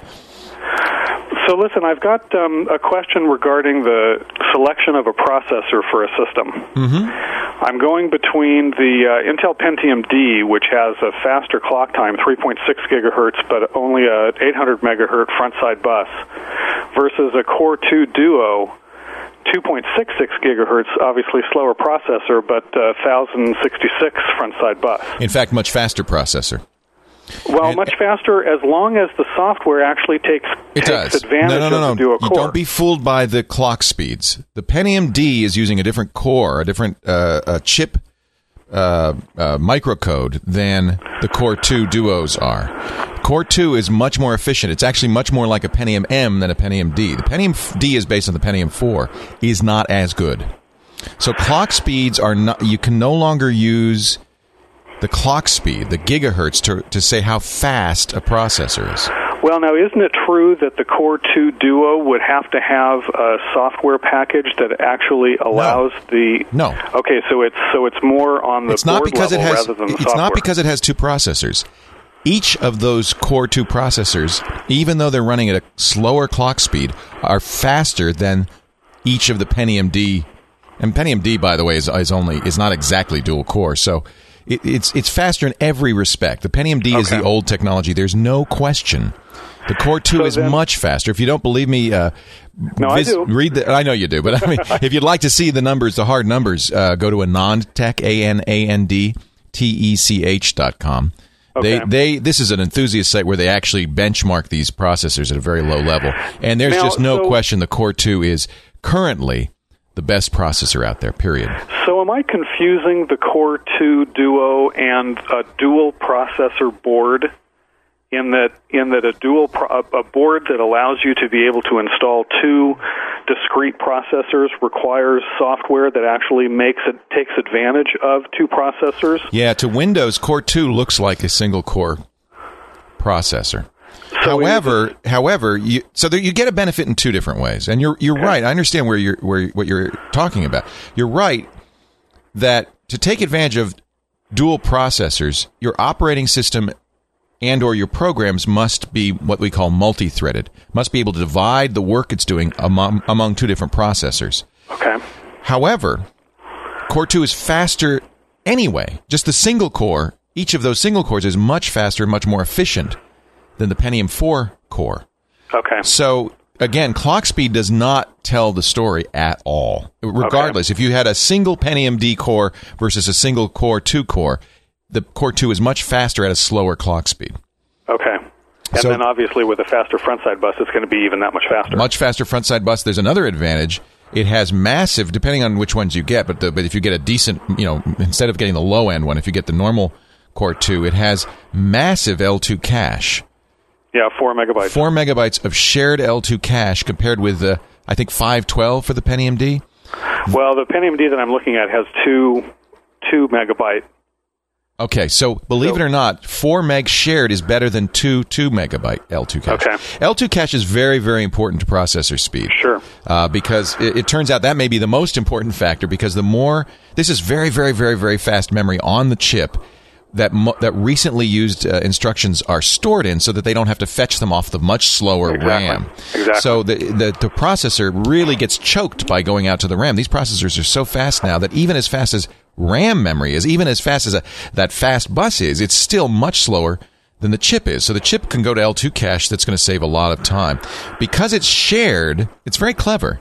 So listen, I've got a question regarding the selection of a processor for a system. Mm-hmm. I'm going between the Intel Pentium D, which has a faster clock time, 3.6 gigahertz, but only a 800 megahertz front-side bus, versus a Core 2 Duo, 2.66 gigahertz, obviously slower processor, but 1066 front-side bus. In fact, much faster processor. Well, much faster as long as the software actually takes advantage of the dual core. Don't be fooled by the clock speeds. The Pentium D is using a different core, a different chip microcode than the Core 2 Duos are. Core 2 is much more efficient. It's actually much more like a Pentium M than a Pentium D. The Pentium D is based on the Pentium 4, is not as good. So clock speeds are not, you can no longer use the clock speed, the gigahertz, to say how fast a processor is. Well, now, isn't it true that the Core 2 Duo would have to have a software package that actually allows No. Okay, so it's more on the board level rather than the software. It's not because it has two processors. Each of those Core 2 processors, even though they're running at a slower clock speed, are faster than each of the Pentium D. And Pentium D, by the way, is not exactly dual core, so it's faster in every respect. The Pentium D is the old technology. There's no question. The Core 2 is much faster. If you don't believe me, I do. Read I know you do, but I mean, if you'd like to see the numbers, the hard numbers, go to AnandTech, ANANDTECH.com. Okay. This is an enthusiast site where they actually benchmark these processors at a very low level, and there's just no question the Core 2 is currently the best processor out there, period. So am I confusing the Core 2 Duo and a dual processor board in that a board that allows you to be able to install two discrete processors requires software that actually takes advantage of two processors? Yeah, to Windows, Core 2 looks like a single core processor. However, you get a benefit in two different ways, and you're right. I understand what you're talking about. You're right that to take advantage of dual processors, your operating system and or your programs must be what we call multi-threaded. Must be able to divide the work it's doing among two different processors. Okay. However, Core 2 is faster anyway. Just the single core, each of those single cores is much faster and much more efficient than the Pentium 4 core. Okay. So, again, clock speed does not tell the story at all. Regardless, if you had a single Pentium D core versus a single Core 2 core, the Core 2 is much faster at a slower clock speed. Okay. And then obviously with a faster front side bus, it's going to be even that much faster. Much faster front side bus. There's another advantage. It has massive, depending on which ones you get, but if you get a decent, instead of getting the low end one, if you get the normal Core 2, it has massive L2 cache. Yeah, 4 megabytes. 4 megabytes of shared L2 cache compared with, I think, 512 for the Pentium D. Well, the Pentium D that I'm looking at has 2 megabyte. Okay, so believe it or not, 4 meg shared is better than 2 megabyte L2 cache. Okay. L2 cache is very, very important to processor speed. Sure. Because it turns out that may be the most important factor, because this is very, very, very, very fast memory on the chip that recently used instructions are stored in, so that they don't have to fetch them off the much slower RAM. Exactly. So the processor really gets choked by going out to the RAM. These processors are so fast now that even as fast as RAM memory is, even as fast as that fast bus is, it's still much slower than the chip is. So the chip can go to L2 cache. That's going to save a lot of time. Because it's shared, it's very clever.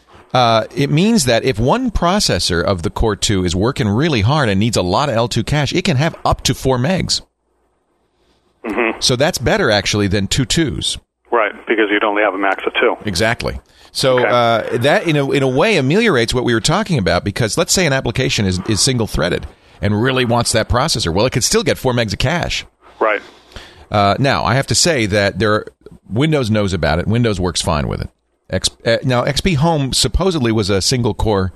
It means that if one processor of the Core 2 is working really hard and needs a lot of L2 cache, it can have up to 4 megs. Mm-hmm. So that's better, actually, than 2 2s. Right, because you'd only have a max of 2. Exactly. So that, in a way, ameliorates what we were talking about, because let's say an application is single-threaded and really wants that processor. Well, it could still get 4 megs of cache. Right. Now, I have to say that Windows knows about it. Windows works fine with it. Now, XP Home supposedly was a single-core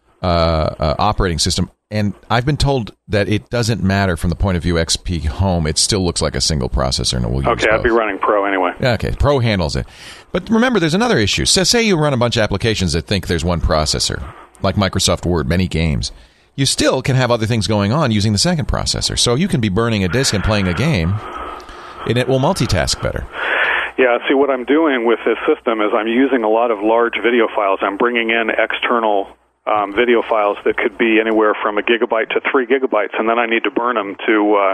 operating system, and I've been told that it doesn't matter from the point of view XP Home. It still looks like a single processor, and it will use Okay, I'd be running Pro anyway. Okay, Pro handles it. But remember, there's another issue. So say you run a bunch of applications that think there's one processor, like Microsoft Word, many games. You still can have other things going on using the second processor. So you can be burning a disk and playing a game, and it will multitask better. Yeah, see, what I'm doing with this system is I'm using a lot of large video files. I'm bringing in external video files that could be anywhere from 1 gigabyte to 3 gigabytes, and then I need to burn them to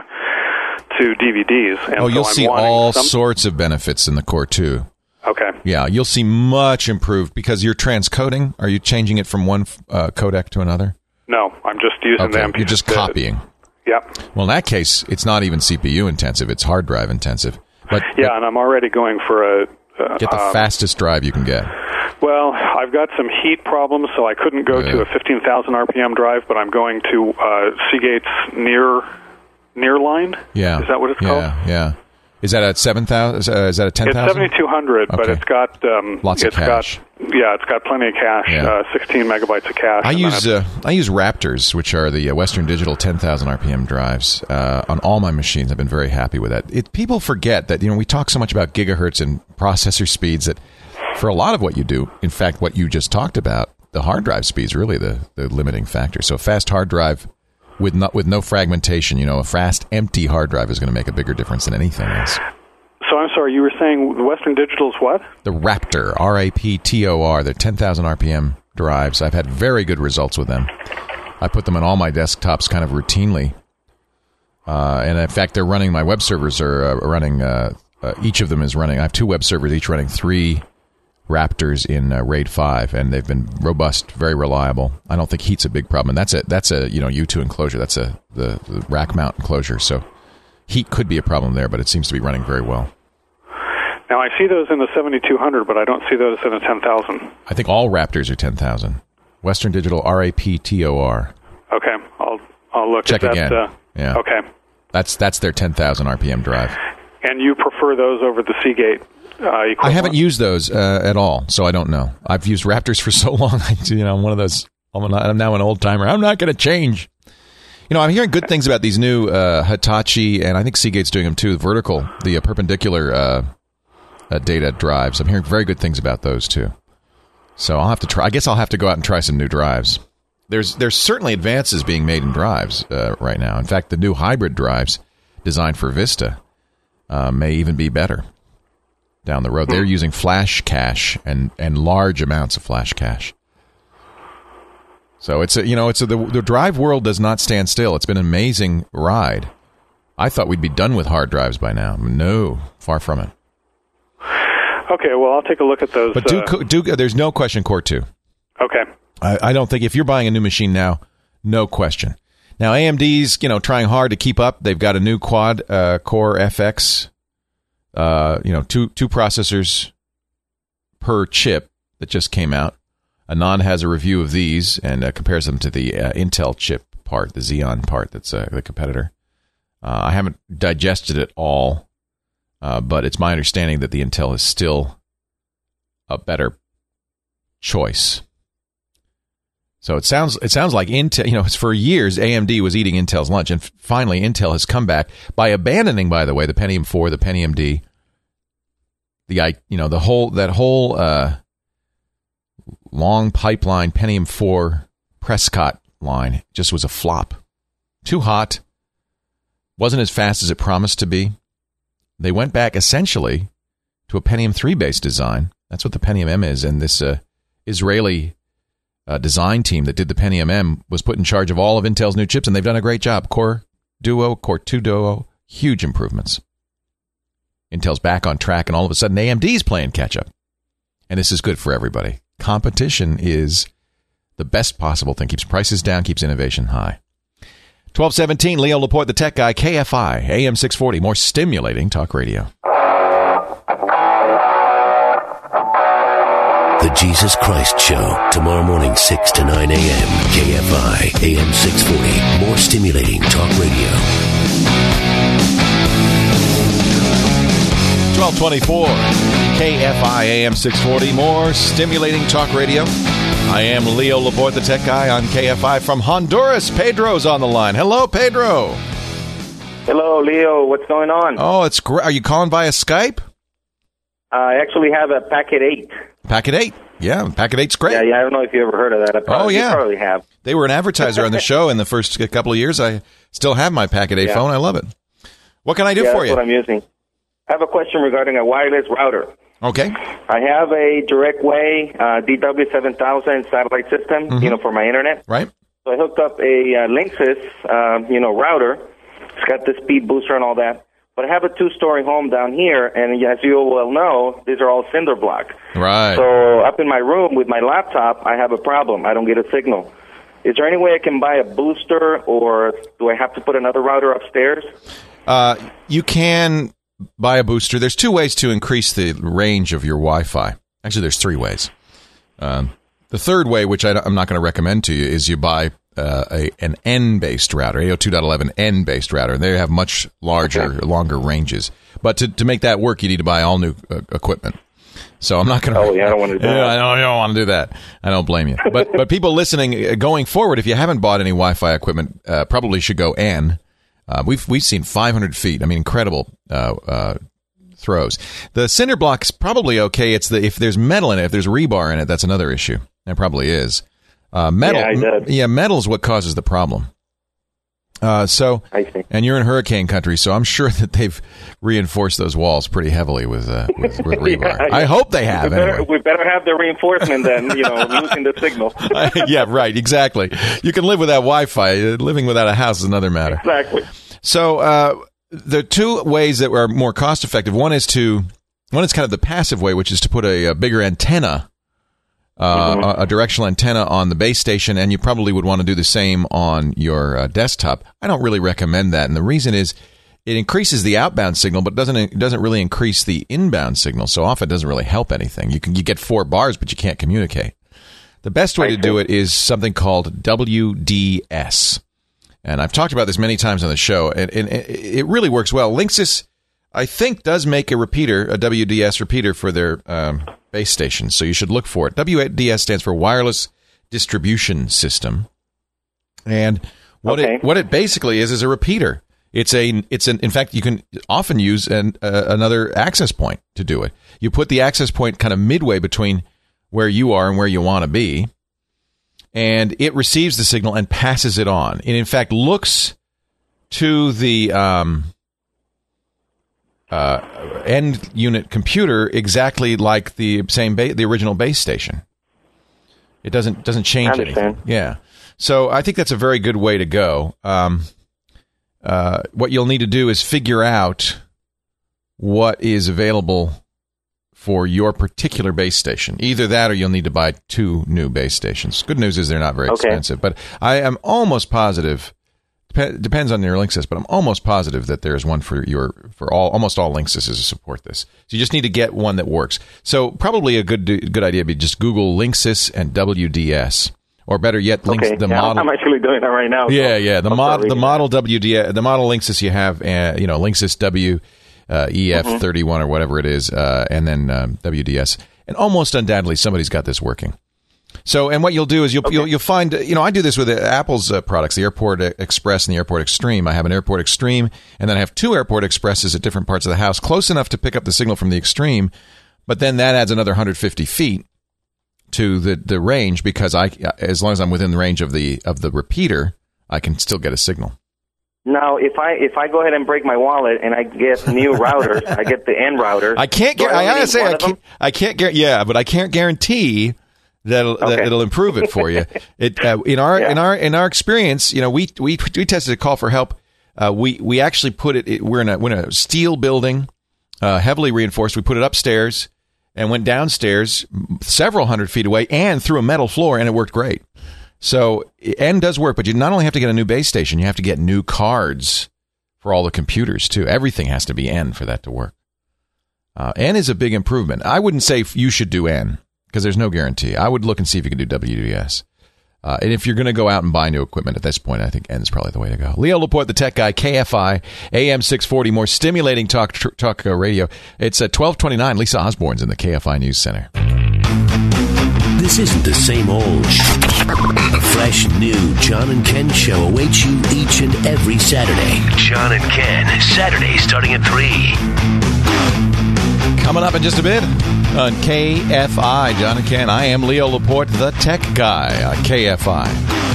DVDs. And you'll see all sorts of benefits in the Core 2. Okay. Yeah, you'll see much improved, because you're transcoding. Are you changing it from one codec to another? No, I'm just using them. You're just copying. Yep. Well, in that case, it's not even CPU intensive. It's hard drive intensive. But and I'm already going for get the fastest drive you can get. Well, I've got some heat problems, so I couldn't go to a 15,000 RPM drive, but I'm going to Seagate's Nearline. Yeah. Is that what it's called? Yeah. Is that at 7,000? Is that at 10,000? It's 7,200, but it's got lots of cache. It's got plenty of cache. 16 megabytes of cache. I use Raptors, which are the Western Digital 10,000 RPM drives, on all my machines. I've been very happy with that. People forget that we talk so much about gigahertz and processor speeds that for a lot of what you do, in fact, what you just talked about, the hard drive speed is really the limiting factor. So a fast hard drive with no fragmentation, a fast empty hard drive is going to make a bigger difference than anything else. So I'm sorry, you were saying the Western Digital's what? The Raptor, RAPTOR. They're 10,000 RPM drives. I've had very good results with them. I put them on all my desktops kind of routinely. And in fact, they're running, my web servers are running, each of them is running, I have 2 web servers, each running 3 Raptors in RAID 5, and they've been robust, very reliable. I don't think heat's a big problem. And that's a U2 enclosure. That's the rack mount enclosure. So heat could be a problem there, but it seems to be running very well. Now, I see those in the 7,200, but I don't see those in the 10,000. I think all Raptors are 10,000. Western Digital RAPTOR. Okay, I'll look Check at that. Again. Yeah. Okay. That's their 10,000 RPM drive. And you prefer those over the Seagate equivalent? I haven't used those at all, so I don't know. I've used Raptors for so long. I'm one of those. I'm now an old timer. I'm not going to change. I'm hearing good things about these new Hitachi, and I think Seagate's doing them too. The perpendicular data drives. I'm hearing very good things about those too. So I'll have to try. I guess I'll have to go out and try some new drives. There's certainly advances being made in drives right now. In fact, the new hybrid drives designed for Vista may even be better down the road. They're using flash cache and large amounts of flash cache. So the drive world does not stand still. It's been an amazing ride. I thought we'd be done with hard drives by now. No, far from it. Okay, well, I'll take a look at those. But there's no question Core 2. Okay. I don't think if you're buying a new machine now, no question. Now AMD's trying hard to keep up. They've got a new quad core FX two processors per chip that just came out. Anand has a review of these and compares them to the Intel chip part, the Xeon part that's the competitor. I haven't digested it all, but it's my understanding that the Intel is still a better choice. So it sounds like Intel, it's for years AMD was eating Intel's lunch, and finally Intel has come back by abandoning, by the way, the Pentium 4, the Pentium D, the whole long pipeline Pentium 4 Prescott line just was a flop. Too hot. Wasn't as fast as it promised to be. They went back essentially to a Pentium 3 based design. That's what the Pentium M is, and this Israeli design team that did the Pentium M was put in charge of all of Intel's new chips, and they've done a great job. Core Duo, Core 2 Duo, huge improvements. Intel's back on track, and all of a sudden AMD's playing catch-up. And this is good for everybody. Competition is the best possible thing. Keeps prices down, keeps innovation high. 1217, Leo Laporte, the tech guy, KFI, AM 640, more stimulating talk radio. The Jesus Christ Show, tomorrow morning, 6 to 9 a.m., KFI, AM 640, more stimulating talk radio. 1224, KFI, AM 640, more stimulating talk radio. I am Leo Laporte, the tech guy on KFI from Honduras. Pedro's on the line. Hello, Pedro. Hello, Leo. What's going on? Oh, it's great. Are you calling via Skype? I actually have a Packet 8. Packet 8. Yeah, Packet 8's great. Yeah, I don't know if you ever heard of that. You probably have. They were an advertiser on the show in the first couple of years. I still have my Packet 8 phone. I love it. What can I do for you? That's what I'm using. I have a question regarding a wireless router. Okay. I have a DirectWay DW7000 satellite system, for my internet. Right. So I hooked up a Linksys, router. It's got the speed booster and all that. But I have a 2-story home down here, and as you well know, these are all cinder block. Right. So up in my room with my laptop, I have a problem. I don't get a signal. Is there any way I can buy a booster, or do I have to put another router upstairs? You can buy a booster. There's 2 ways to increase the range of your Wi-Fi. Actually, there's 3 ways. The third way, which I'm not going to recommend to you, is you buy an N-based router, AO2.11 N-based router. They have much larger, longer ranges. But to make that work, you need to buy all new equipment. So I'm not going to... Oh, yeah, I don't want to do that. I don't want to do that. I don't blame you. But people listening, going forward, if you haven't bought any Wi-Fi equipment, probably should go N. We've seen 500 feet. I mean, incredible throws. The cinder block's probably okay. It's if there's metal in it, if there's rebar in it, that's another issue. There probably is. Metal is what causes the problem. I see. And you're in hurricane country, so I'm sure that they've reinforced those walls pretty heavily with rebar. I hope they have. We better have the reinforcement than losing the signal. Yeah, right. Exactly. You can live without Wi-Fi. Living without a house is another matter. Exactly. So the 2 ways that are more cost effective. One is kind of the passive way, which is to put a bigger antenna. A directional antenna on the base station, and you probably would want to do the same on your desktop. I don't really recommend that, and the reason is it increases the outbound signal, but doesn't really increase the inbound signal. So often it doesn't really help anything. You get 4 bars, but you can't communicate. The best way to do it is something called WDS, and I've talked about this many times on the show, and it really works well. Linksys, I think, does make a WDS repeater for their base stations, so you should look for it. WDS stands for Wireless Distribution System, and what it basically is a repeater. In fact, you can often use another access point to do it. You put the access point kind of midway between where you are and where you want to be, and it receives the signal and passes it on. And in fact, looks to the end unit computer exactly like the original base station. It doesn't change anything. Yeah. So I think that's a very good way to go. What you'll need to do is figure out what is available for your particular base station. Either that or you'll need to buy 2 new base stations. Good news is they're not very expensive, but I am almost positive, depends on your Linksys, but I'm almost positive that there's one for almost all Linksys support this. So you just need to get one that works. So probably a good idea would be just Google Linksys and WDS, or better yet, model. I'm actually doing that right now. Yeah. The model WDS, the model Linksys you have, Linksys W EF31 or whatever it is, and then WDS, and almost undoubtedly somebody's got this working. So, and what you'll do is you'll find, I do this with Apple's products, the Airport Express and the Airport Extreme. I have an Airport Extreme, and then I have two Airport Expresses at different parts of the house, close enough to pick up the signal from the Extreme, but then that adds another 150 feet to the range, because as long as I'm within the range of the repeater, I can still get a signal. Now, if I go ahead and break my wallet and I get new routers, I get the N router. I can't guarantee that it'll improve it for you. In our experience, we tested a call for help. We actually put it. We're in a steel building, heavily reinforced. We put it upstairs and went downstairs several hundred feet away and through a metal floor, and it worked great. So N does work, but you not only have to get a new base station, you have to get new cards for all the computers too. Everything has to be N for that to work. N is a big improvement. I wouldn't say you should do N, because there's no guarantee. I would look and see if you can do WDS. And if you're going to go out and buy new equipment at this point, I think N is probably the way to go. Leo Laporte, the tech guy, KFI, AM 640, more stimulating talk radio. It's at 12:29. Lisa Osborne's in the KFI News Center. This isn't the same old A fresh new John and Ken show awaits you each and every Saturday. John and Ken, Saturday starting at 3. Coming up in just a bit on KFI, John and Ken. I am Leo Laporte, the tech guy on KFI.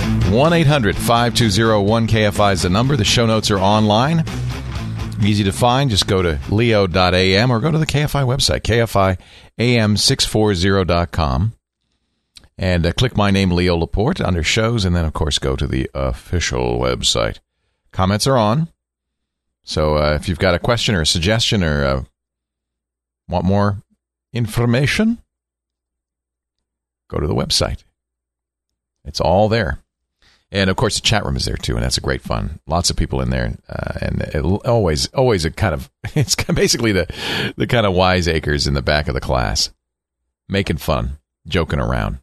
1-800-5201-KFI is the number. The show notes are online. Easy to find. Just go to leo.am or go to the KFI website, KFIAM640.com. And click my name, Leo Laporte, under shows, and then, of course, go to the official website. Comments are on. So if you've got a question or a suggestion or want more information, go to the website. It's all there. And, of course, the chat room is there, too, and that's a great fun. Lots of people in there, and always a kind of, it's basically the kind of wiseacres in the back of the class, making fun, joking around.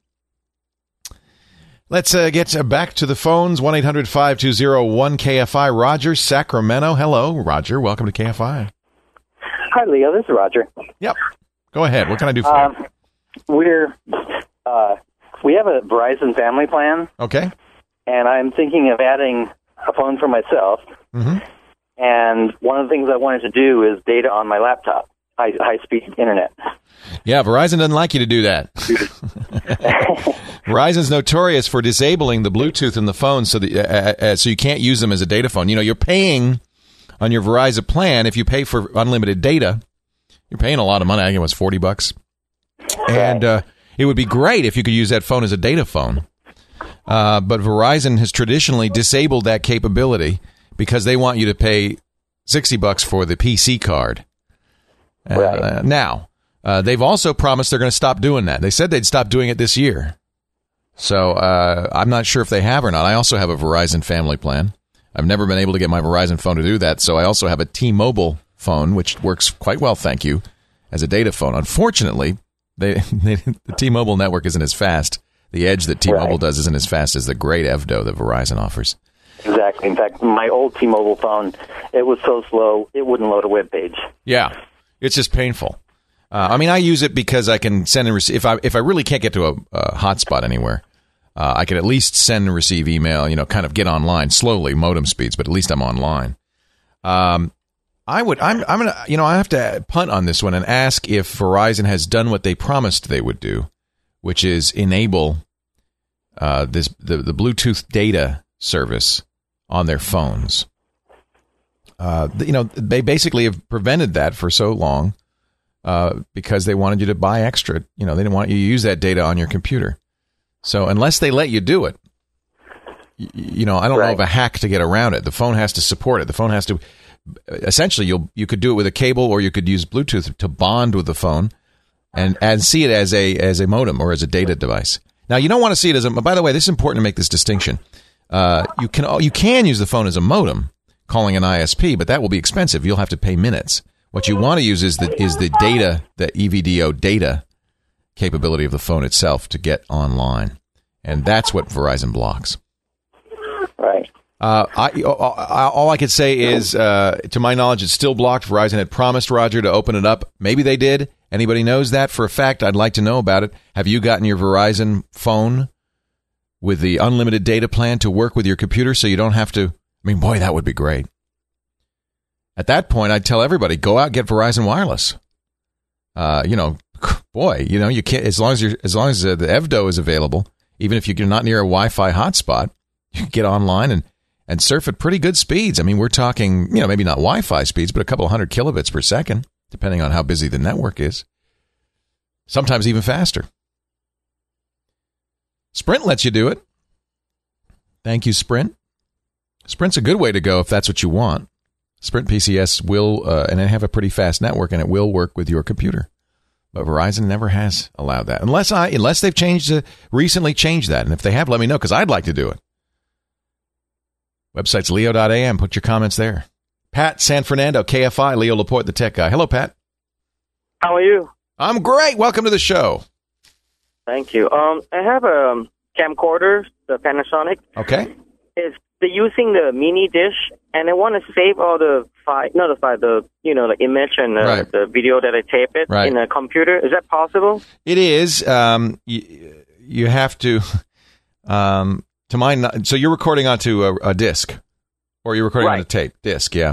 Let's get back to the phones, 1-800-5201-KFI. Roger, Sacramento. Hello, Roger. Welcome to KFI. Hi, Leo. This is Roger. Yep. Go ahead. What can I do for you? We have a Verizon family plan. Okay. And I'm thinking of adding a phone for myself. Mm-hmm. And one of the things I wanted to do is data on my laptop, high-speed internet. Yeah, Verizon doesn't like you to do that. Verizon's notorious for disabling the Bluetooth in the phone so that so you can't use them as a data phone. You know, you're paying on your Verizon plan. If you pay for unlimited data, you're paying a lot of money. I think it was $40. And it would be great if you could use that phone as a data phone. But Verizon has traditionally disabled that capability because they want you to pay $60 for the PC card. Now, they've also promised they're going to stop doing that. They said they'd stop doing it this year. So I'm not sure if they have or not. I also have a Verizon family plan. I've never been able to get my Verizon phone to do that, so I also have a T-Mobile phone, which works quite well, thank you, as a data phone. Unfortunately, the T-Mobile network isn't as fast. The edge that T-Mobile does isn't as fast as the great EVDO that Verizon offers. Exactly. In fact, my old T-Mobile phone, it was so slow, it wouldn't load a web page. Yeah, it's just painful. I mean, I use it because I can send and receive. If I really can't get to a hotspot anywhere, I can at least send and receive email, kind of get online slowly, modem speeds, but at least I'm online. I have to punt on this one and ask if Verizon has done what they promised they would do, which is enable the Bluetooth data service on their phones. They basically have prevented that for so long because they wanted you to buy extra. They didn't want you to use that data on your computer. So unless they let you do it, I don't know of a hack to get around it. The phone has to support it. The phone has to. Essentially, you could do it with a cable, or you could use Bluetooth to bond with the phone, and see it as a modem or as a data device. Now, you don't want to see it as a. By the way, this is important to make this distinction. You can use the phone as a modem, calling an ISP, but that will be expensive. You'll have to pay minutes. What you want to use is the data, the EVDO data capability of the phone itself to get online, and that's what Verizon blocks. Right. All I could say is, to my knowledge, it's still blocked. Verizon had promised Roger to open it up. Maybe they did. Anybody knows that for a fact? I'd like to know about it. Have you gotten your Verizon phone with the unlimited data plan to work with your computer so you don't have to? I mean, boy, that would be great. At that point, I'd tell everybody, go out and get Verizon Wireless. You can't, as long as the EVDO is available, even if you're not near a Wi-Fi hotspot, you can get online and surf at pretty good speeds. I mean, we're talking, maybe not Wi-Fi speeds, but a couple 100 kilobits per second, depending on how busy the network is. Sometimes even faster. Sprint lets you do it. Thank you, Sprint. Sprint's a good way to go if that's what you want. Sprint PCS will, and they have a pretty fast network, and it will work with your computer. But Verizon never has allowed that, unless they've recently changed that. And if they have, let me know, because I'd like to do it. Website's leo.am. Put your comments there. Pat, San Fernando, KFI, Leo Laporte, the tech guy. Hello, Pat. How are you? I'm great. Welcome to the show. Thank you. I have a camcorder, the Panasonic. Okay. They're using the mini dish, and I want to save all the image and the video that I tape it in a computer. Is that possible? It is. You have to. So you're recording onto a disc, or you're recording on a tape disc, yeah.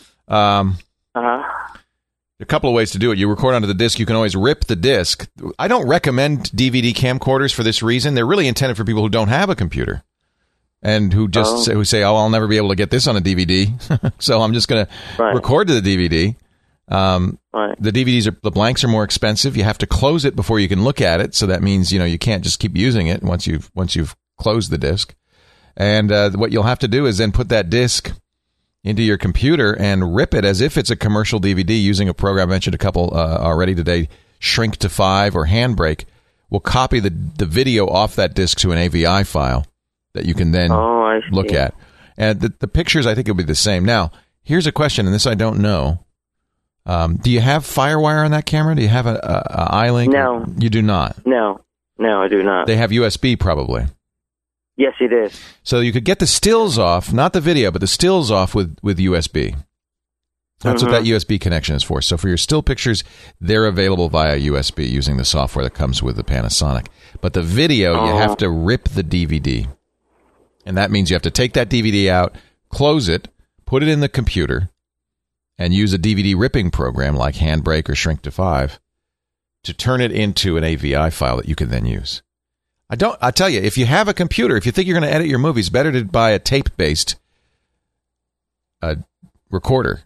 A couple of ways to do it. You record onto the disc. You can always rip the disc. I don't recommend DVD camcorders for this reason. They're really intended for people who don't have a computer and who just say, "Oh, I'll never be able to get this on a DVD, so I'm just going to record to the DVD." The DVDs the blanks are more expensive. You have to close it before you can look at it. So that means you can't just keep using it once you've closed the disc. And what you'll have to do is then put that disc into your computer and rip it as if it's a commercial DVD using a program. I mentioned a couple already today. Shrink to 5 or Handbrake will copy the video off that disc to an AVI file that you can then look at. And the pictures, I think, will be the same. Now, here's a question, and this I don't know. Do you have FireWire on that camera? Do you have a iLink? No. You do not? No, I do not. They have USB probably. Yes, it is. So you could get the stills off, not the video, but the stills off with USB. That's what that USB connection is for. So for your still pictures, they're available via USB using the software that comes with the Panasonic. But the video, you have to rip the DVD. And that means you have to take that DVD out, close it, put it in the computer, and use a DVD ripping program like Handbrake or Shrink to 5 to turn it into an AVI file that you can then use. I tell you, if you have a computer, if you think you're going to edit your movies, better to buy a tape-based recorder,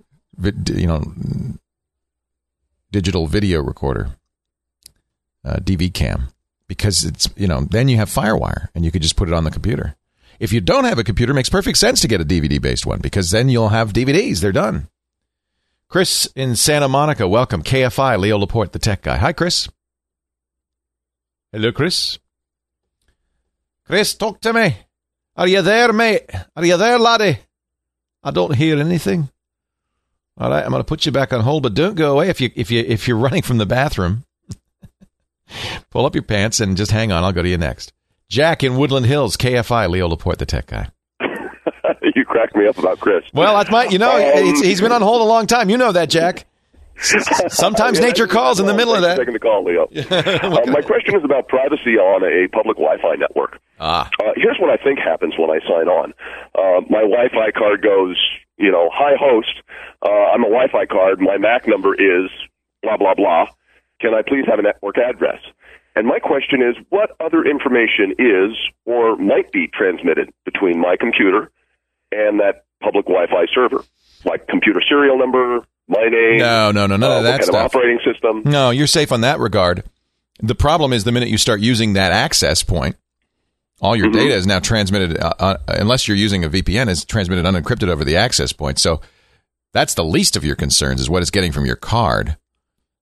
digital video recorder, DV cam, because it's then you have FireWire and you could just put it on the computer. If you don't have a computer, it makes perfect sense to get a DVD-based one because then you'll have DVDs. They're done. Chris in Santa Monica, welcome. KFI, Leo Laporte, the tech guy. Hi, Chris. Hello, Chris. Chris, talk to me. Are you there, mate? Are you there, laddie? I don't hear anything. All right, I'm going to put you back on hold, but don't go away if you're running from the bathroom. Pull up your pants and just hang on. I'll go to you next. Jack in Woodland Hills, KFI, Leo Laporte, the tech guy. You cracked me up about Chris. Well, that's he's been on hold a long time. You know that, Jack. Sometimes nature calls in the middle of that. Taking the call, Leo. My question is about privacy on a public Wi-Fi network. Here's what I think happens when I sign on. My Wi-Fi card goes, hi host, I'm a Wi-Fi card. My MAC number is blah, blah, blah. Can I please have a network address? And my question is, what other information is or might be transmitted between my computer and that public Wi-Fi server? Like computer serial number, my name? No, none of that kind stuff. Of operating system? No, you're safe on that regard. The problem is the minute you start using that access point, all your data is now transmitted, unless you're using a VPN, is transmitted unencrypted over the access point. So that's the least of your concerns is what it's getting from your card.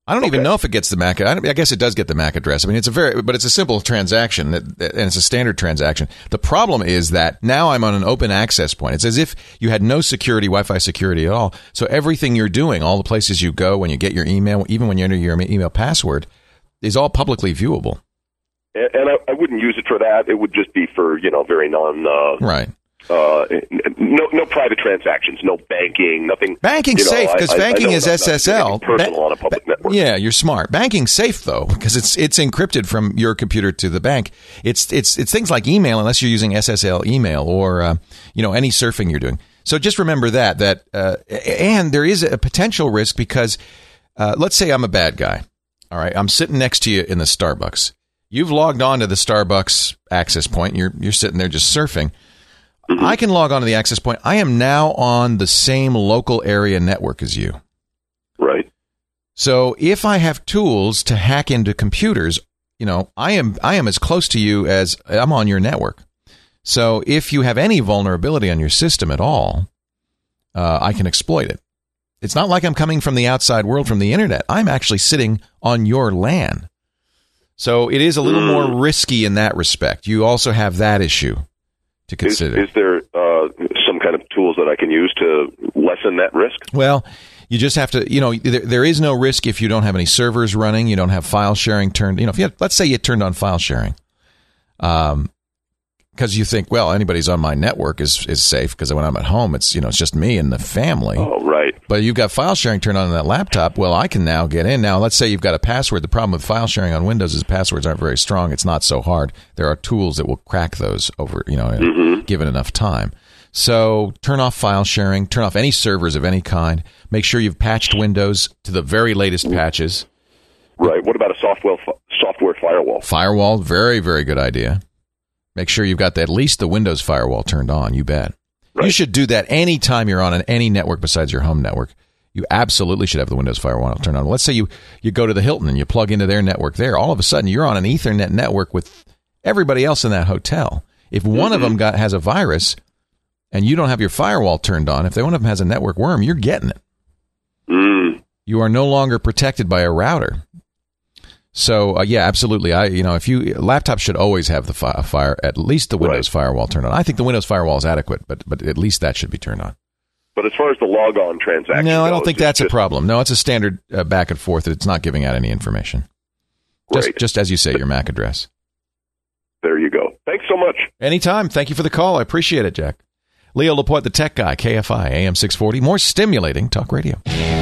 I don't even know if it gets the MAC. I guess it does get the MAC address. I mean, but it's a simple transaction, and it's a standard transaction. The problem is that now I'm on an open access point. It's as if you had no security, Wi-Fi security at all. So everything you're doing, all the places you go, when you get your email, even when you enter your email password, is all publicly viewable. And I wouldn't use it for that. It would just be for, very right. No private transactions, no banking, nothing. Banking's safe because banking is SSL. Personal on a public network. Yeah, you're smart. Banking's safe though because it's encrypted from your computer to the bank. It's things like email unless you're using SSL email or any surfing you're doing. So just remember that and there is a potential risk because let's say I'm a bad guy. All right, I'm sitting next to you in the Starbucks. You've logged on to the Starbucks access point. You're sitting there just surfing. Mm-hmm. I can log on to the access point. I am now on the same local area network as you. Right. So if I have tools to hack into computers, I am as close to you as I'm on your network. So if you have any vulnerability on your system at all, I can exploit it. It's not like I'm coming from the outside world from the internet. I'm actually sitting on your LAN. So it is a little more risky in that respect. You also have that issue to consider. Is there some kind of tools that I can use to lessen that risk? Well, you just have to, there is no risk if you don't have any servers running, you don't have file sharing turned, let's say you turned on file sharing, because you think, well, anybody's on my network is safe because when I'm at home, it's just me and the family. Oh, right. But you've got file sharing turned on that laptop. Well, I can now get in. Now, let's say you've got a password. The problem with file sharing on Windows is passwords aren't very strong. It's not so hard. There are tools that will crack those over, given enough time. So turn off file sharing. Turn off any servers of any kind. Make sure you've patched Windows to the very latest patches. Right. What about a software firewall? Firewall, very, very good idea. Make sure you've got at least the Windows firewall turned on. You bet. Right. You should do that anytime you're on any network besides your home network. You absolutely should have the Windows firewall turned on. Let's say you go to the Hilton and you plug into their network there. All of a sudden, you're on an Ethernet network with everybody else in that hotel. If one of them has a virus and you don't have your firewall turned on, if one of them has a network worm, you're getting it. You are no longer protected by a router. So yeah, absolutely. Laptops should always have the at least the Windows firewall turned on. I think the Windows firewall is adequate, but at least that should be turned on. But as far as the logon transaction, no, I don't think that's a problem. No, it's a standard back and forth. It's not giving out any information. Just as you say, your MAC address. There you go. Thanks so much. Anytime. Thank you for the call. I appreciate it, Jack. Leo Laporte, the tech guy, KFI, AM 640. More stimulating talk radio.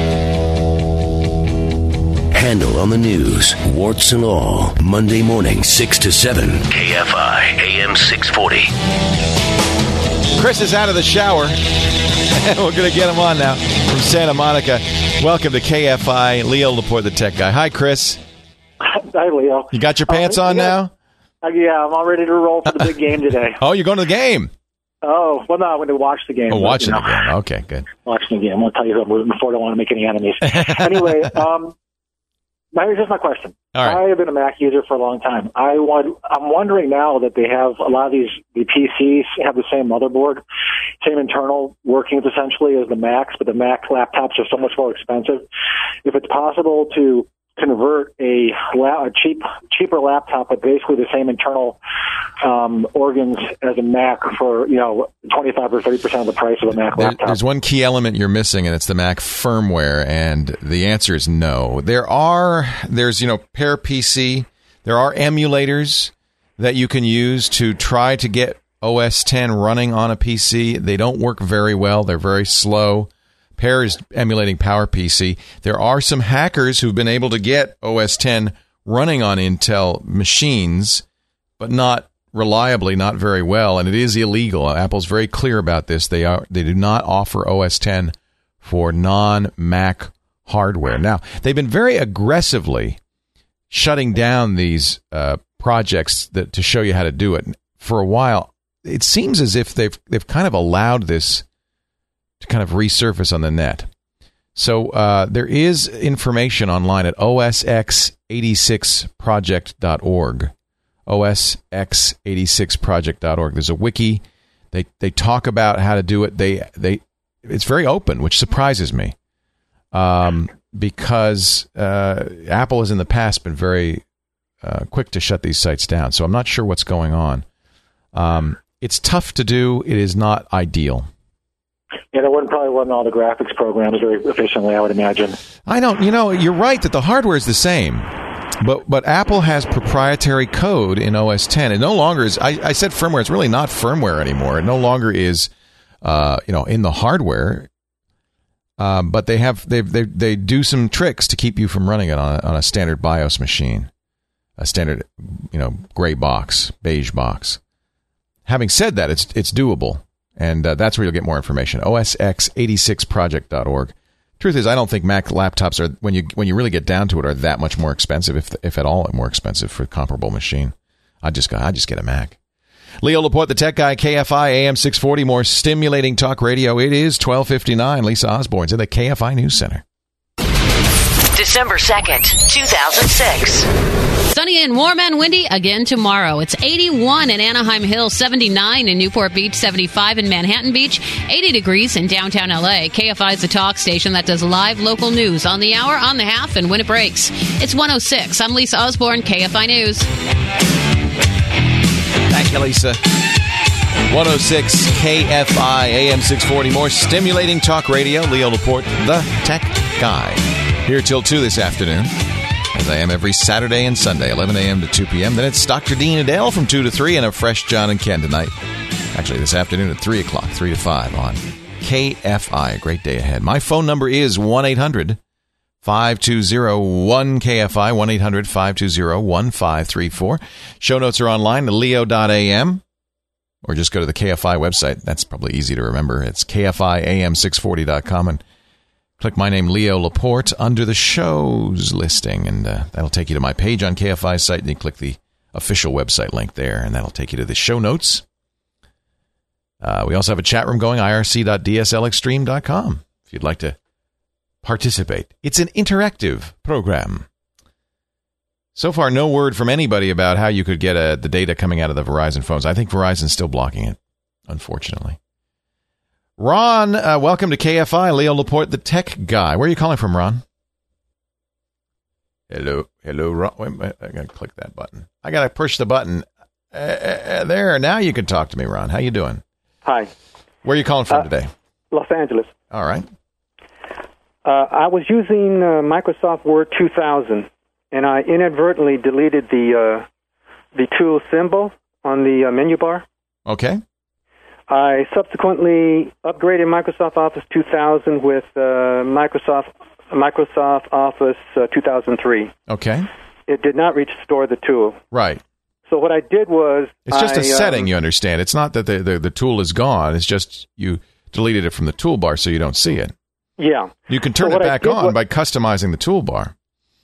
Handle on the news, warts and all. Monday morning, 6 to 7. KFI, AM 640. Chris is out of the shower. We're going to get him on now from Santa Monica. Welcome to KFI, Leo Laporte, the tech guy. Hi, Chris. Hi, Leo. You got your pants on now? Yeah, I'm all ready to roll for the big game today. Oh, you're going to the game? Oh, well, no, I'm going to watch the game. Oh, watching the game. Okay, good. Watching the game. I'm going to tell you who I'm rooting for. I don't want to make any enemies. Anyway, here's just my question. All right. I have been a Mac user for a long time. I'm wondering now that they have a lot of the PCs have the same motherboard, same internal workings essentially as the Macs, but the Mac laptops are so much more expensive. If it's possible to convert a cheaper laptop with basically the same internal organs as a Mac for 25 or 30% of the price of a Mac laptop. There's one key element you're missing, and it's the Mac firmware, and the answer is no. There's Pair PC. There are emulators that you can use to try to get OS X running on a PC. They don't work very well. They're very slow. Pair is emulating PowerPC. There are some hackers who've been able to get OS X running on Intel machines, but not reliably, not very well, and it is illegal. Apple's very clear about this. They do not offer OS X for non-Mac hardware. Now, they've been very aggressively shutting down these projects to show you how to do it. For a while, it seems as if they've kind of allowed this to kind of resurface on the net. So there is information online at osx86project.org. osx86project.org. There's a wiki. They talk about how to do it. It's very open, which surprises me. because Apple has in the past been very quick to shut these sites down. So I'm not sure what's going on. It's tough to do. It is not ideal. Yeah, they wouldn't probably run all the graphics programs very efficiently, I would imagine. I don't. You're right that the hardware is the same. But Apple has proprietary code in OS X. It no longer is. I said firmware. It's really not firmware anymore. It no longer is, in the hardware. But they do some tricks to keep you from running it on a standard BIOS machine, a standard gray box, beige box. Having said that, it's doable, and that's where you'll get more information. OSX86project.org. Truth is, I don't think Mac laptops are, when you really get down to it, are that much more expensive, if at all more expensive for a comparable machine. I just get a Mac. Leo Laporte, the tech guy, KFI AM 640, more stimulating talk radio. It is 12:59. Lisa Osborne's in the KFI News Center. December 2nd, 2006. Sunny and warm and windy again tomorrow. It's 81 in Anaheim Hills, 79 in Newport Beach, 75 in Manhattan Beach, 80 degrees in downtown LA. KFI is the talk station that does live local news on the hour, on the half, and when it breaks. It's 106. I'm Lisa Osborne, KFI News. Thank you, Lisa. 106 KFI AM 640. More stimulating talk radio. Leo Laporte, the tech guy. Here till 2 this afternoon, as I am every Saturday and Sunday, 11 a.m. to 2 p.m. Then it's Dr. Dean Adele from 2 to 3 and a fresh John and Ken tonight. Actually, this afternoon at 3 o'clock, 3 to 5 on KFI. A great day ahead. My phone number is 1-800-520-1KFI, 1-800-520-1534. Show notes are online at leo.am, or just go to the KFI website. That's probably easy to remember. It's KFIAM640.com, and click my name, Leo Laporte, under the shows listing, and that'll take you to my page on KFI's site, and you click the official website link there, and that'll take you to the show notes. We also have a chat room going, irc.dslextreme.com, if you'd like to participate. It's an interactive program. So far, no word from anybody about how you could get the data coming out of the Verizon phones. I think Verizon's still blocking it, unfortunately. Ron, welcome to KFI. Leo Laporte, the tech guy. Where are you calling from, Ron? Hello, Ron. Wait a minute. I got to click that button. I got to push the button. There, now you can talk to me, Ron. How you doing? Hi. Where are you calling from today? Los Angeles. All right. I was using Microsoft Word 2000, and I inadvertently deleted the tool symbol on the menu bar. Okay. I subsequently upgraded Microsoft Office 2000 with Microsoft Office 2003. Okay. It did not restore the tool. Right. So what I did was... It's just a setting, you understand. It's not that the tool is gone. It's just you deleted it from the toolbar so you don't see it. Yeah. You can turn it back on by customizing the toolbar.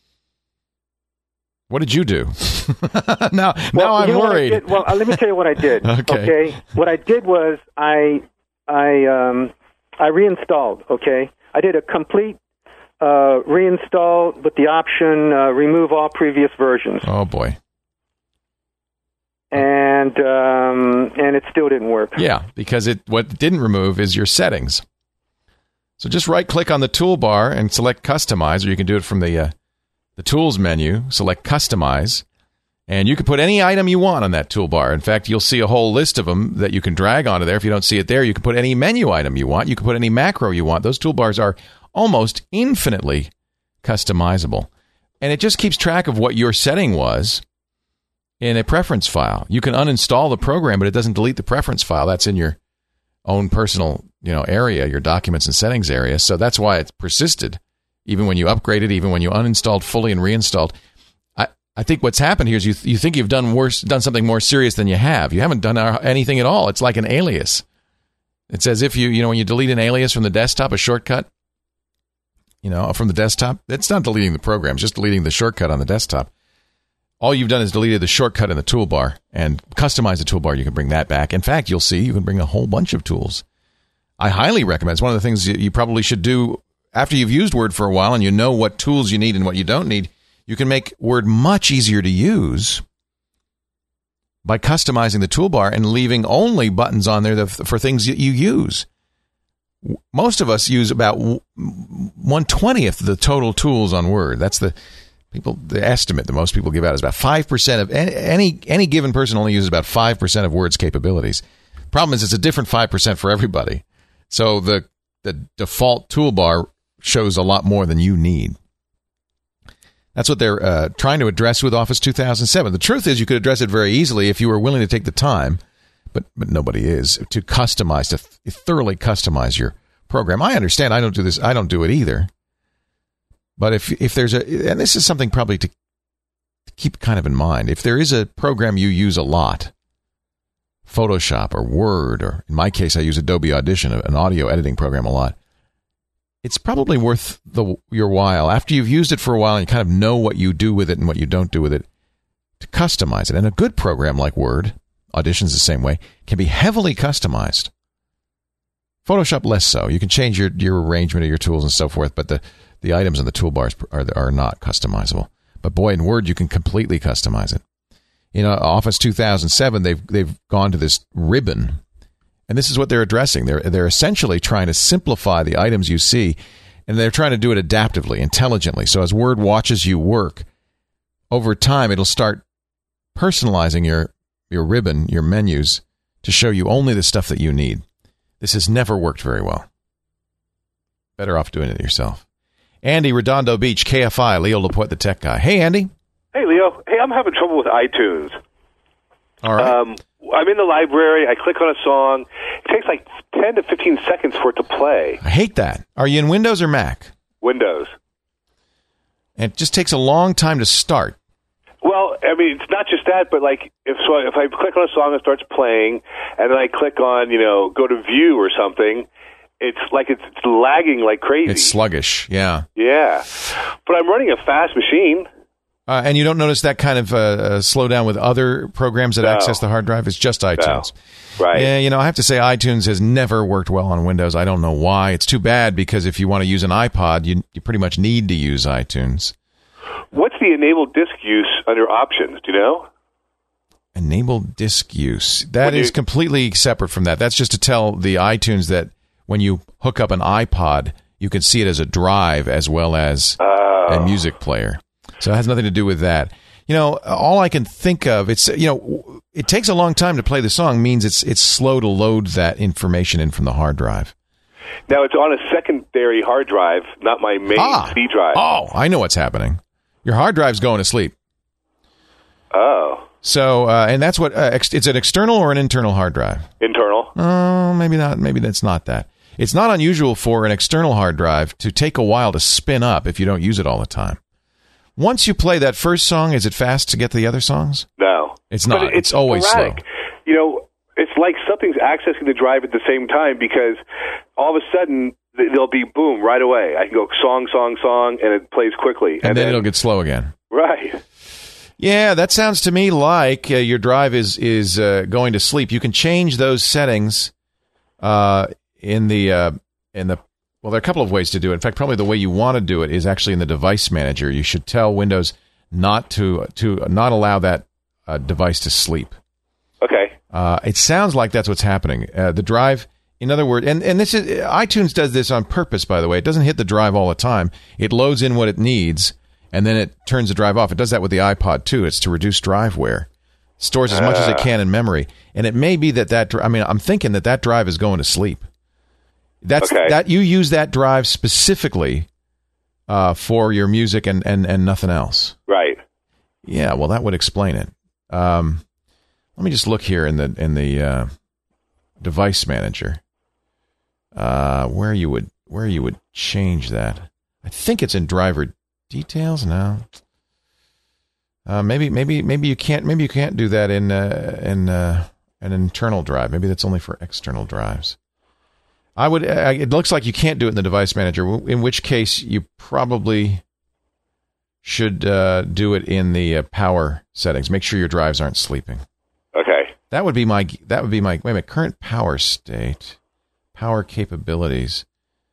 What did you do? now I'm worried. Let me tell you what I did. Okay. What I did was I reinstalled. Okay. I did a complete reinstall with the option remove all previous versions. Oh boy. And it still didn't work. Yeah, because what it didn't remove is your settings. So just right click on the toolbar and select customize, or you can do it from the tools menu, select customize, and you can put any item you want on that toolbar. In fact, you'll see a whole list of them that you can drag onto there. If you don't see it there, you can put any menu item you want. You can put any macro you want. Those toolbars are almost infinitely customizable. And it just keeps track of what your setting was in a preference file. You can uninstall the program, but it doesn't delete the preference file. That's in your own personal, area, your documents and settings area. So that's why it's persisted. Even when you upgraded, even when you uninstalled fully and reinstalled. I think what's happened here is you think you've done something more serious than you have. You haven't done anything at all. It's like an alias. It's as if when you delete an alias from the desktop, a shortcut, from the desktop, it's not deleting the program, it's just deleting the shortcut on the desktop. All you've done is deleted the shortcut in the toolbar and customize the toolbar. You can bring that back. In fact, you'll see you can bring a whole bunch of tools. I highly recommend. It's one of the things you probably should do after you've used Word for a while and you know what tools you need and what you don't need. You can make Word much easier to use by customizing the toolbar and leaving only buttons on there for things that you use. most of us use about 1/20th the total tools on Word. That's the estimate that most people give out is about 5% of any given person only uses about 5% of Word's capabilities. Problem is, it's a different 5% for everybody. So the default toolbar shows a lot more than you need. That's what they're trying to address with Office 2007. The truth is, you could address it very easily if you were willing to take the time, but nobody is, to customize, to thoroughly customize your program. I understand. I don't do this. I don't do it either. But if there's and this is something probably to keep kind of in mind, if there is a program you use a lot, Photoshop or Word, or in my case, I use Adobe Audition, an audio editing program, a lot, it's probably worth your while, after you've used it for a while and you kind of know what you do with it and what you don't do with it, to customize it. And a good program like Word, Audition's the same way, can be heavily customized. Photoshop less so. You can change your arrangement of your tools and so forth, but the items in the toolbars are not customizable. But boy, in Word, you can completely customize it. In Office 2007, they've gone to this ribbon, and this is what they're addressing. They're essentially trying to simplify the items you see, and they're trying to do it adaptively, intelligently. So as Word watches you work, over time, it'll start personalizing your ribbon, your menus, to show you only the stuff that you need. This has never worked very well. Better off doing it yourself. Andy, Redondo Beach, KFI, Leo Laporte, the tech guy. Hey, Andy. Hey, Leo. Hey, I'm having trouble with iTunes. All right. I'm in the library. I click on a song. It takes like 10 to 15 seconds for it to play. I hate that. Are you in Windows or Mac? Windows. And it just takes a long time to start. Well, I mean, it's not just that, but like if I click on a song, it starts playing, and then I click on, go to view or something, it's like it's lagging like crazy. It's sluggish, yeah. Yeah. But I'm running a fast machine. And you don't notice that kind of slowdown with other programs that access the hard drive? It's just iTunes. No. Right. Yeah, I have to say iTunes has never worked well on Windows. I don't know why. It's too bad, because if you want to use an iPod, you pretty much need to use iTunes. What's the enabled disk use under options? Do you know? Enabled disk use. That is completely separate from that. That's just to tell the iTunes that when you hook up an iPod, you can see it as a drive as well as a music player. So it has nothing to do with that. All I can think of, it takes a long time to play the song, means it's slow to load that information in from the hard drive. Now, it's on a secondary hard drive, not my main C drive. Oh, I know what's happening. Your hard drive's going to sleep. Oh. So, and that's what, it's an external or an internal hard drive? Internal. Oh, maybe not. Maybe that's not that. It's not unusual for an external hard drive to take a while to spin up if you don't use it all the time. Once you play that first song, is it fast to get to the other songs? No. It's not. But it's always sporadic. slow. It's like something's accessing the drive at the same time, because all of a sudden there'll be boom right away. I can go song, and it plays quickly. And then it'll get slow again. Right. Yeah, that sounds to me like your drive is going to sleep. You can change those settings in the well, there are a couple of ways to do it. In fact, probably the way you want to do it is actually in the device manager. You should tell Windows not to not allow that device to sleep. Okay. It sounds like that's what's happening. The drive, in other words, and this is iTunes does this on purpose, by the way. It doesn't hit the drive all the time. It loads in what it needs, and then it turns the drive off. It does that with the iPod too. It's to reduce drive wear. Stores as much as it can in memory, and it may be that. I mean, I'm thinking that drive is going to sleep. That's okay. That you use that drive specifically for your music and nothing else. Right. Yeah. Well, that would explain it. Let me just look here in the device manager where you would change that. I think it's in driver details now. Maybe you can't do that in an internal drive. Maybe that's only for external drives. It looks like you can't do it in the device manager, in which case you probably should do it in the power settings. Make sure your drives aren't sleeping. Okay. That would be my wait a minute, current power state, power capabilities.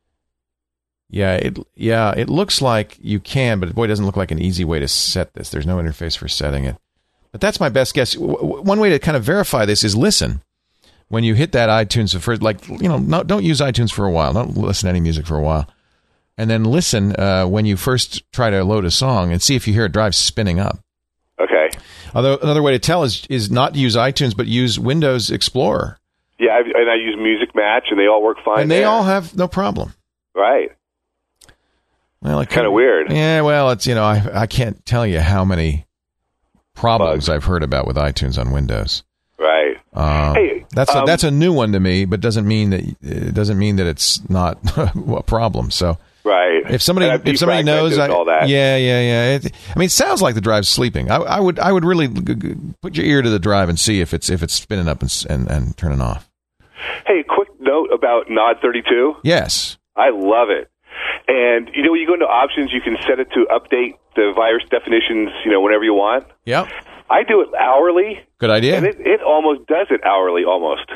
Yeah, it looks like you can, but boy, it doesn't look like an easy way to set this. There's no interface for setting it. But that's my best guess. One way to kind of verify this is listen. when you hit that iTunes first, don't use iTunes for a while. Don't listen to any music for a while. And then listen when you first try to load a song and see if you hear a drive spinning up. Okay. Although another way to tell is not to use iTunes, but use Windows Explorer. Yeah, and I use Music Match, and they all work fine. And they all have no problem. Right. Well, it's kind of weird. Yeah, well, it's I can't tell you how many problems I've heard about with iTunes on Windows. Right. Hey, that's a new one to me, but doesn't mean that it's not a problem. So. Right. If somebody knows, all that. Yeah. It sounds like the drive's sleeping. I would really put your ear to the drive and see if it's spinning up and turning off. Hey, quick note about Nod 32. Yes. I love it. And when you go into options, you can set it to update the virus definitions, whenever you want. Yep. I do it hourly. Good idea. And it almost does it hourly, almost.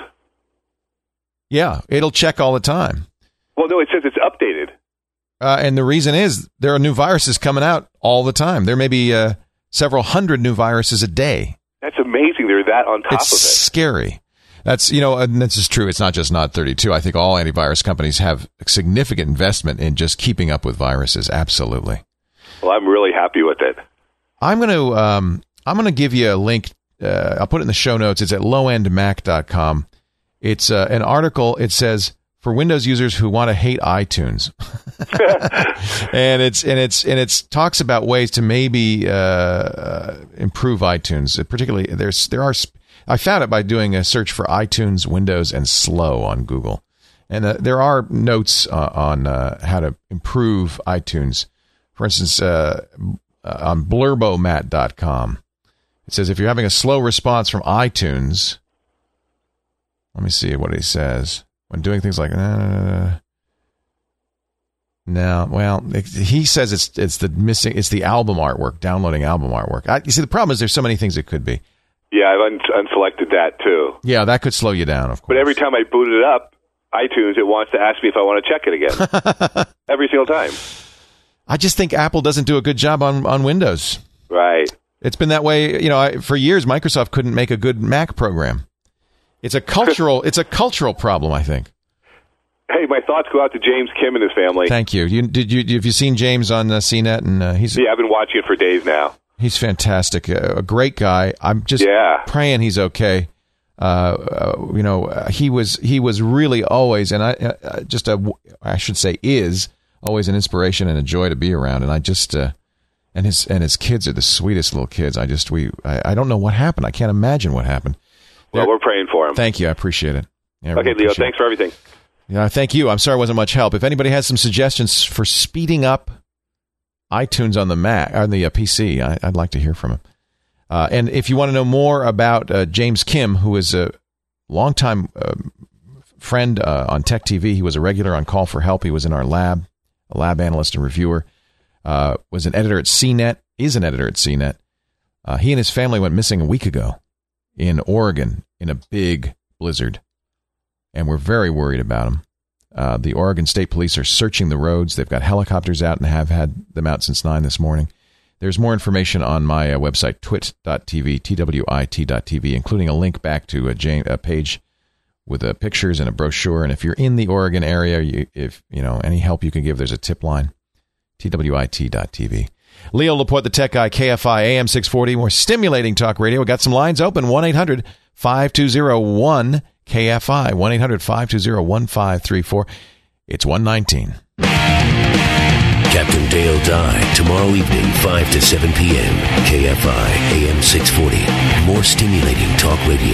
Yeah, it'll check all the time. Well, no, it says it's updated. And the reason is there are new viruses coming out all the time. There may be several hundred new viruses a day. That's amazing. They're that on top of it. It's scary. That's, and this is true. It's not just Nod 32. I think all antivirus companies have significant investment in just keeping up with viruses. Absolutely. Well, I'm really happy with it. I'm going to give you a link. I'll put it in the show notes. It's at lowendmac.com. It's an article. It says, for Windows users who want to hate iTunes. and it talks about ways to maybe improve iTunes. Particularly, I found it by doing a search for iTunes, Windows, and slow on Google. And there are notes on how to improve iTunes. For instance, on blurbomat.com, it says if you're having a slow response from iTunes, let me see what he says. When doing things like he says it's the album artwork, downloading album artwork. You see, the problem is there's so many things it could be. Yeah, I've unselected that too. Yeah, that could slow you down, of course. But every time I boot it up, iTunes, it wants to ask me if I want to check it again. Every single time. I just think Apple doesn't do a good job on Windows. Right. It's been that way. For years, Microsoft couldn't make a good Mac program. It's a cultural problem, I think. Hey, my thoughts go out to James Kim and his family. Thank you. Have you seen James on CNET? And I've been watching it for days now. He's fantastic, a great guy. I'm just praying he's okay. He was really always, and I should say is always an inspiration and a joy to be around. And I just and his kids are the sweetest little kids. I don't know what happened. I can't imagine what happened. Well, we're praying for him. Thank you. I appreciate it. Yeah, okay, Leo, thanks for everything. Yeah, thank you. I'm sorry it wasn't much help. If anybody has some suggestions for speeding up iTunes on the Mac, on the PC, I'd like to hear from him. And if you want to know more about James Kim, who is a longtime friend on Tech TV, he was a regular on Call for Help. He was in our lab, a lab analyst and reviewer, was an editor at CNET, is an editor at CNET. He and his family went missing a week ago in Oregon in a big blizzard, and we're very worried about him. The Oregon State Police are searching the roads. They've got helicopters out and have had them out since 9 this morning. There's more information on my website, twit.tv, twit.tv, including a link back to a page with pictures and a brochure. And if you're in the Oregon area, if any help you can give, there's a tip line, twit.tv. Leo Laporte, the tech guy, KFI, AM 640, more stimulating talk radio. We got some lines open, 1-800-520-1KFI, 1-800-520-1534. It's 119. Captain Dale Dye, tomorrow evening, 5 to 7 p.m., KFI, AM 640, more stimulating talk radio.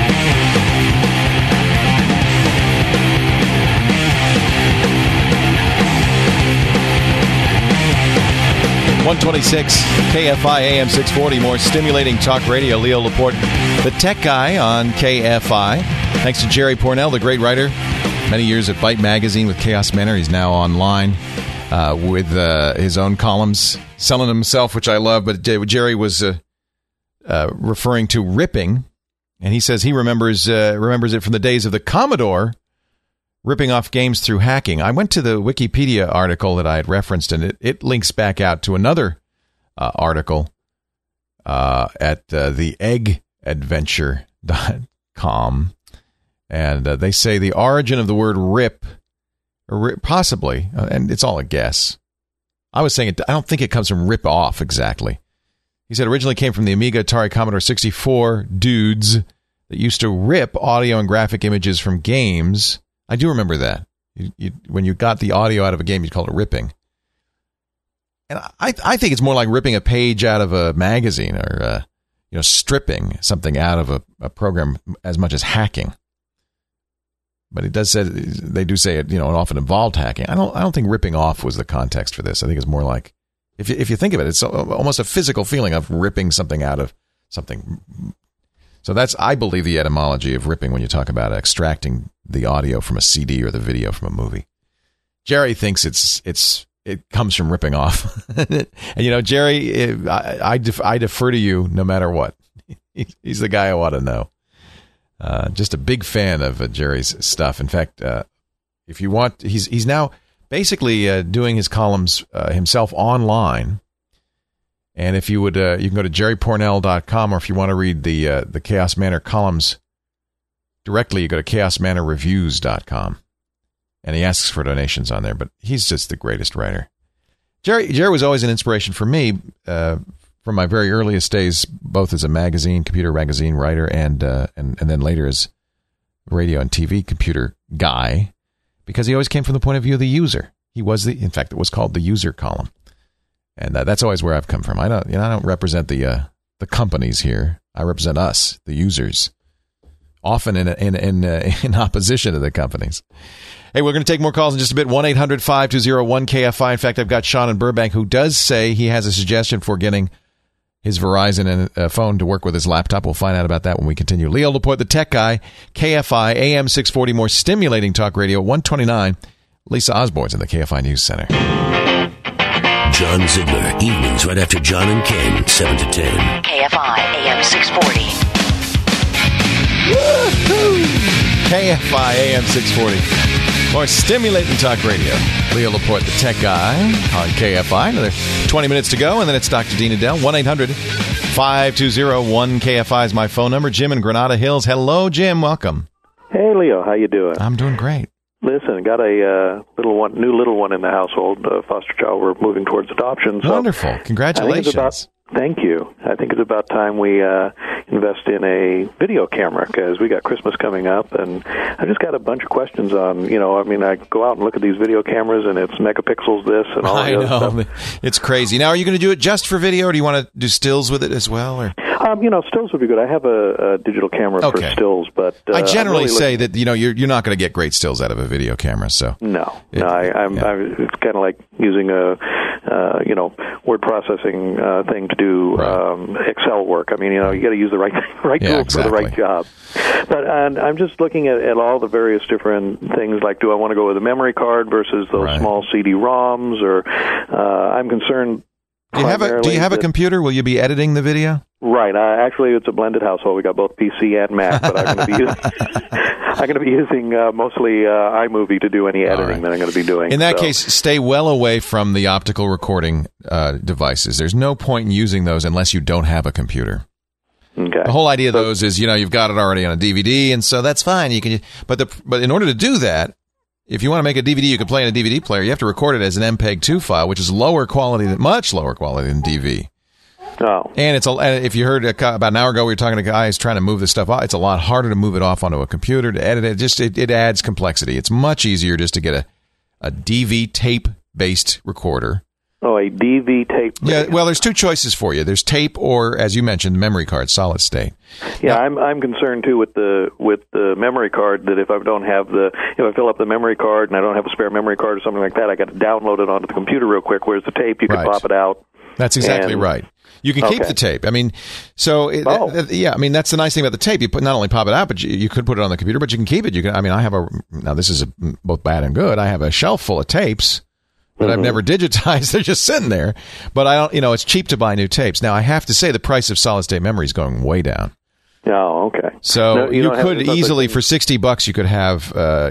126 KFI AM 640, more stimulating talk radio. Leo Laporte, the tech guy on KFI. Thanks to Jerry Pournelle, the great writer. Many years at Byte Magazine with Chaos Manor. He's now online with his own columns, selling himself, which I love. But Jerry was referring to ripping, and he says he remembers it from the days of the Commodore, ripping off games through hacking. I went to the Wikipedia article that I had referenced, and it links back out to another article at theeggadventure.com. And they say the origin of the word rip, possibly, and it's all a guess. I was saying I don't think it comes from rip off exactly. He said originally came from the Amiga, Atari, Commodore 64 dudes that used to rip audio and graphic images from games. I do remember that. When you got the audio out of a game, you'd call it ripping. And I think it's more like ripping a page out of a magazine or stripping something out of a program as much as hacking. But it does say they do say it often involved hacking. I don't think ripping off was the context for this. I think it's more like if you think of it, it's almost a physical feeling of ripping something out of something. So that's, I believe, the etymology of ripping when you talk about extracting the audio from a CD or the video from a movie. Jerry thinks it comes from ripping off. And Jerry, I defer to you no matter what. He's the guy I want to know. Just a big fan of Jerry's stuff. In fact, if you want, he's now basically doing his columns himself online. And if you would, you can go to jerrypornell.com, or if you want to read the Chaos Manor columns directly, you go to chaosmanorreviews.com. And he asks for donations on there, but he's just the greatest writer. Jerry was always an inspiration for me from my very earliest days, both as a computer magazine writer, and then later as radio and TV computer guy, because he always came from the point of view of the user. In fact, it was called the user column, and that's always where I've come from. I don't represent the companies here. I represent us, the users, often in opposition to the companies. Hey, we're going to take more calls in just a bit. 1-800-520-1KFI. In fact, I've got Sean in Burbank who does say he has a suggestion for getting his Verizon phone to work with his laptop. We'll find out about that when we continue. Leo Laporte, the tech guy, KFI, AM 640, more stimulating talk radio, 129. Lisa Osborne's in the KFI News Center. John Ziegler, evenings right after John and Ken, 7 to 10. KFI, AM 640. Woo-hoo! KFI, AM 640. More stimulating talk radio. Leo Laporte, the tech guy, on KFI. Another 20 minutes to go, and then it's Dr. Dean Adele. 1-800-520-1KFI is my phone number. Jim in Granada Hills. Hello, Jim. Welcome. Hey, Leo. How you doing? I'm doing great. Listen, got a new little one in the household, foster child. We're moving towards adoption. So wonderful. Congratulations. Thank you. I think it's about time we invest in a video camera, because we got Christmas coming up, and I just got a bunch of questions on, I go out and look at these video cameras, and it's megapixels this and all the other stuff. It's crazy. Now, are you going to do it just for video, or do you want to do stills with it as well? Or? Stills would be good. I have a digital camera for stills, but I generally say that you're not going to get great stills out of a video camera. So it's kind of like using a word processing thing to do Excel work. You got to use the right tools for the right job. But I'm just looking at all the various different things. Like, do I want to go with a memory card versus those small CD-ROMs? Or I'm concerned. Do you have a computer? Will you be editing the video? Right. Actually, it's a blended household. We got both PC and Mac, but I'm going to be using mostly iMovie to do any editing that I'm going to be doing. In that case, stay well away from the optical recording devices. There's no point in using those unless you don't have a computer. Okay. The whole idea of those is, you've got it already on a DVD, and so that's fine. You can, but in order to do that, if you want to make a DVD you can play in a DVD player, you have to record it as an MPEG-2 file, which is much lower quality than DV. Oh. And if you heard about an hour ago, we were talking to guys trying to move this stuff off. It's a lot harder to move it off onto a computer, to edit it. It adds complexity. It's much easier just to get a DV tape-based recorder. Oh, a DV tape. Yeah, well, there's two choices for you. There's tape or, as you mentioned, memory card, solid state. Yeah, I'm concerned too with the memory card, that if I fill up the memory card and I don't have a spare memory card or something like that, I got to download it onto the computer real quick. Whereas the tape, you can pop it out. That's exactly right. You can keep the tape. That's the nice thing about the tape. You not only pop it out, but you could put it on the computer, but you can keep it. Now this is both bad and good. I have a shelf full of tapes that I've never digitized. They're just sitting there. But I don't, it's cheap to buy new tapes. Now, I have to say the price of solid state memory is going way down. Oh, okay. So you could easily, for $60, you could have,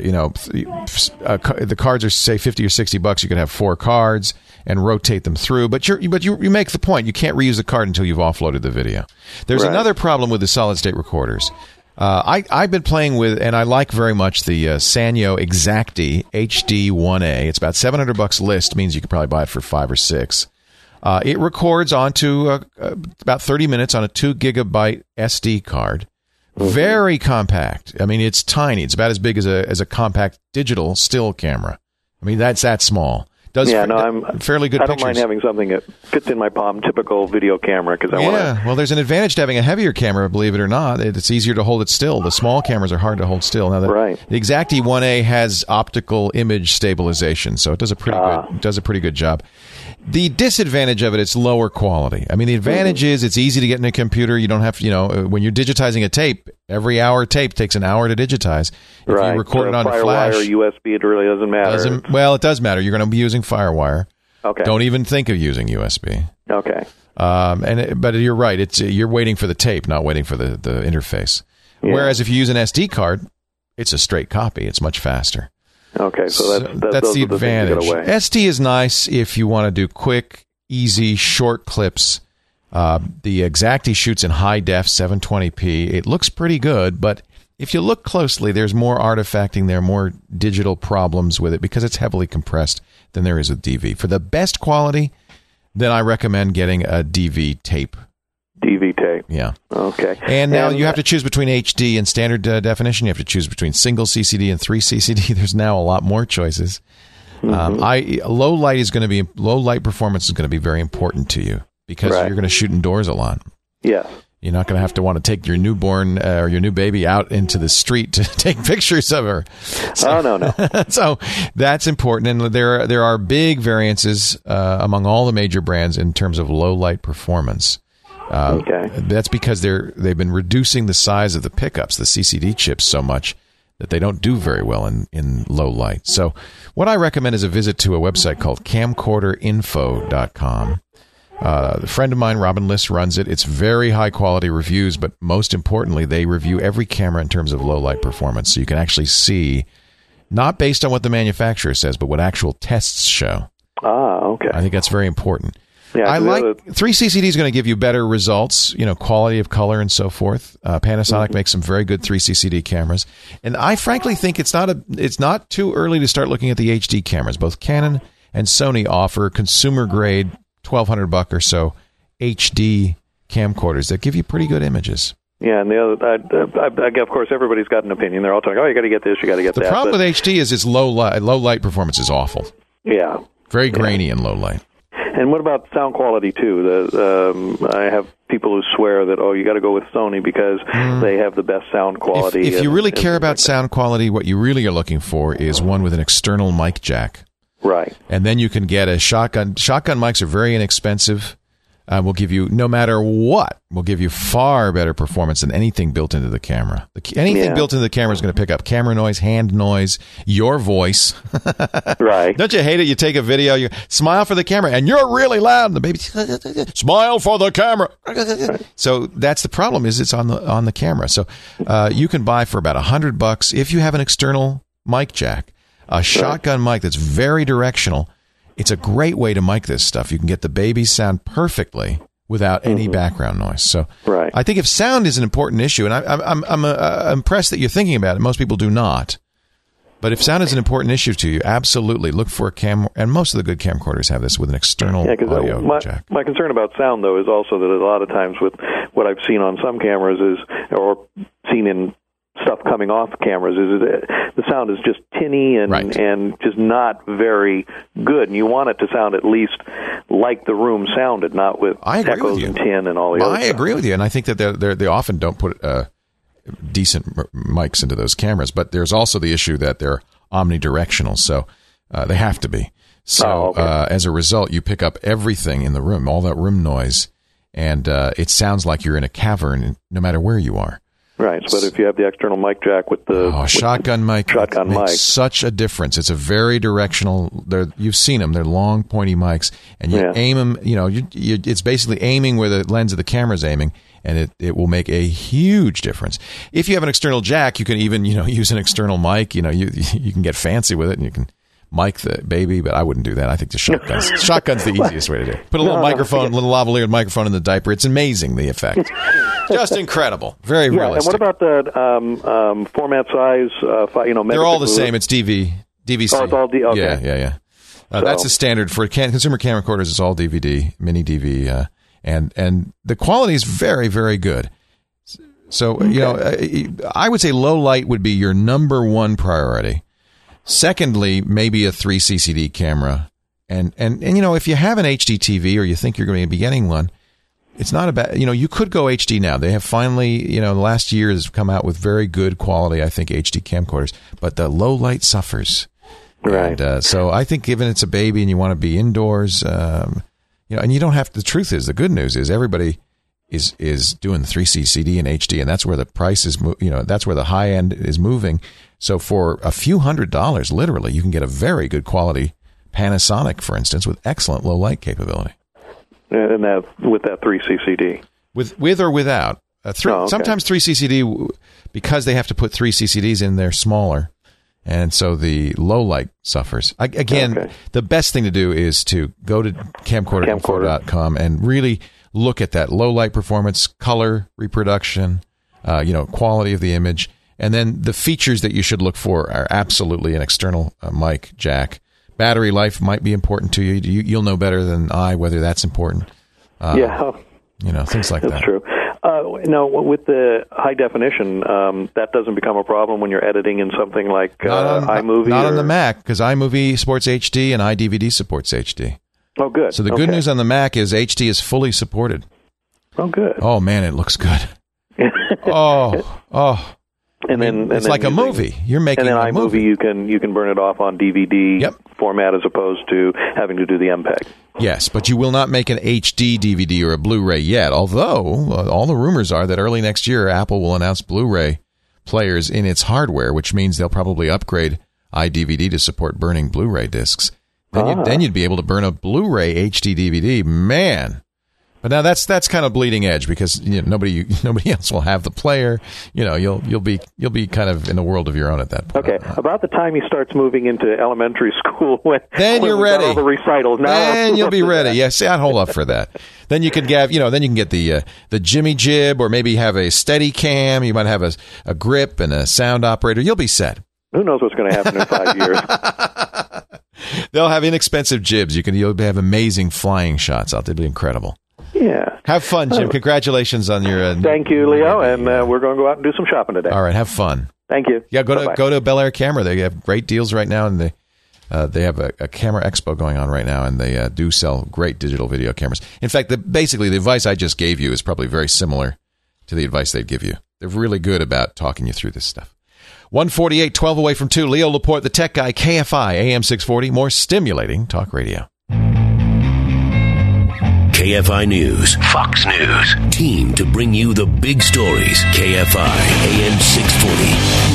the cards are, say, $50 or $60. You could have 4 cards and rotate them through. But you make the point. You can't reuse the card until you've offloaded the video. There's another problem with the solid state recorders. I've been playing with, and I like very much the Sanyo Exacti HD1A. It's about $700 list, means you could probably buy it for $5 or $6. It records onto about 30 minutes on a 2 gigabyte SD card. Very compact. I mean, it's tiny. It's about as big as a compact digital still camera. I mean, that's that small. I'm fairly good. I don't pictures. mind having something that fits in my palm, typical video camera, because I want to. Well, there's an advantage to having a heavier camera, believe it or not. It's easier to hold it still. The small cameras are hard to hold still. Now, the Exacti 1A has optical image stabilization, so it does a pretty good job. The disadvantage of it's lower quality. I mean, the advantage is it's easy to get in a computer. You don't have to, when you're digitizing a tape, every hour tape takes an hour to digitize. If you record it on a flash, Firewire or USB, it really doesn't matter. Well, it does matter. You're going to be using Firewire. Okay. Don't even think of using USB. Okay. But you're right. You're waiting for the tape, not waiting for the interface. Yeah. Whereas if you use an SD card, it's a straight copy. It's much faster. Okay, so that's the advantage. SD is nice if you want to do quick, easy, short clips. The Exacti shoots in high def, 720p. It looks pretty good, but if you look closely, there's more artifacting there, more digital problems with it because it's heavily compressed than there is with DV. For the best quality, then I recommend getting a DV tape. DV tape. Yeah. Okay. And now you have to choose between HD and standard definition. You have to choose between single CCD and 3 CCD. There's now a lot more choices. Low light performance is going to be very important to you because you're going to shoot indoors a lot. Yes. You're not going to want to take your newborn or your new baby out into the street to take pictures of her. So, no. So that's important, and there are big variances among all the major brands in terms of low light performance. That's because they've been reducing the size of the pickups, the CCD chips, so much that they don't do very well in low light. So what I recommend is a visit to a website called camcorderinfo.com. A friend of mine, Robin Liss, runs it. It's very high quality reviews, but most importantly, they review every camera in terms of low light performance. So you can actually see, not based on what the manufacturer says, but what actual tests show. Okay. I think that's very important. Yeah, I like 3CCD is going to give you better results, quality of color and so forth. Panasonic makes some very good 3CCD cameras, and I frankly think it's not too early to start looking at the HD cameras. Both Canon and Sony offer consumer grade $1,200 or so HD camcorders that give you pretty good images. Yeah, and the other, of course, everybody's got an opinion. They're all talking, you got to get this, you got to get that. The problem with HD is its low light performance is awful. Yeah. Very grainy in low light. And what about sound quality too? I have people who swear that you got to go with Sony because they have the best sound quality. If you really care about sound quality, what you really are looking for is one with an external mic jack. Right. And then you can get a shotgun. Shotgun mics are very inexpensive. Will give you, no matter what, will give you far better performance than anything built into the camera. Anything built into the camera is going to pick up camera noise, hand noise, your voice. Right. Don't you hate it? You take a video, you smile for the camera, and you're really loud, and the baby smile for the camera. Right. So that's the problem. Is it's on the camera. So you can buy for about $100 if you have an external mic jack, a shotgun mic that's very directional. It's a great way to mic this stuff. You can get the baby sound perfectly without any background noise. So I think if sound is an important issue, and I'm impressed that you're thinking about it. Most people do not. But if sound is an important issue to you, absolutely look for a cam. And most of the good camcorders have this with an external audio jack. My concern about sound, though, is also that a lot of times with what I've seen on some cameras or seen in stuff coming off cameras is the sound is just tinny and just not very good, and you want it to sound at least like the room sounded, not with echoes and tin and all the other stuff. I agree with you, and I think that they often don't put decent mics into those cameras, but there's also the issue that they're omnidirectional, so they have to be. So as a result, you pick up everything in the room, all that room noise, and it sounds like you're in a cavern no matter where you are. Right, but if you have the external mic jack with the shotgun mic, makes such a difference. It's a very directional. You've seen them; they're long, pointy mics, and you aim them. It's basically aiming where the lens of the camera is aiming, and it will make a huge difference. If you have an external jack, you can even use an external mic. You can get fancy with it, and you can mic the baby, but I wouldn't do that. I think the shotgun's the easiest way to do it. Put a little little lavalier microphone in the diaper. It's amazing, the effect. Just incredible. Very realistic. And what about the format size? They're all the same. It's DVC. Oh, it's all okay. Yeah. That's a standard for consumer camcorders. It's all DVD, mini DV, and the quality is very, very good. So, I would say low light would be your number one priority. Secondly, maybe a 3CCD camera. And if you have an HD TV or you think you're going to be getting one, it's not a bad, you could go HD now. They have finally, the last year has come out with very good quality, I think, HD camcorders. But the low light suffers. Right. And, so I think given it's a baby and you want to be indoors, and you don't have to, the truth is, the good news is everybody is doing 3CCD and HD, and that's where the price is, that's where the high end is moving. So for a few $100s, literally, you can get a very good quality Panasonic, for instance, with excellent low light capability. And that with that 3CCD, with or without sometimes 3CCD, because they have to put 3 CCDs in there smaller, and so the low light suffers. The best thing to do is to go to camcorder.com and really look at that low light performance, color reproduction, quality of the image, and then the features that you should look for are absolutely an external mic jack. Battery life might be important to you. You'll know better than I whether that's important. Things like that. That's true. Now, with the high definition, that doesn't become a problem when you're editing in something like iMovie? Not on the Mac, because iMovie supports HD and iDVD supports HD. Oh, good. So the good news on the Mac is HD is fully supported. Oh, good. Oh, man, it looks good. And then it's like a movie. You're making a movie. You can burn it off on DVD format as opposed to having to do the MPEG. Yes, but you will not make an HD DVD or a Blu-ray yet, although all the rumors are that early next year Apple will announce Blu-ray players in its hardware, which means they'll probably upgrade iDVD to support burning Blu-ray discs. Then you'd be able to burn a Blu-ray HD DVD. Man. But now that's kind of bleeding edge because nobody else will have the player. You'll be kind of in a world of your own at that point. Okay, about the time he starts moving into elementary school, then you're ready. All the recitals. Then you'll be ready. Yes, I'd hold up for that. Then you could have, then you can get the Jimmy Jib, or maybe have a steady cam. You might have a grip and a sound operator. You'll be set. Who knows what's going to happen in 5 years? They'll have inexpensive jibs. You'll have amazing flying shots out there. It'll be incredible. Yeah. Have fun, Jim. Congratulations on your... Thank you, Leo, and we're going to go out and do some shopping today. All right, have fun. Thank you. Yeah, go to Bel Air Camera. They have great deals right now, and they have a camera expo going on right now, and they do sell great digital video cameras. In fact, basically, the advice I just gave you is probably very similar to the advice they'd give you. They're really good about talking you through this stuff. 148, 12 away from 2. Leo Laporte, the tech guy, KFI, AM 640, more stimulating talk radio. KFI News, Fox News, team to bring you the big stories. KFI, AM 640.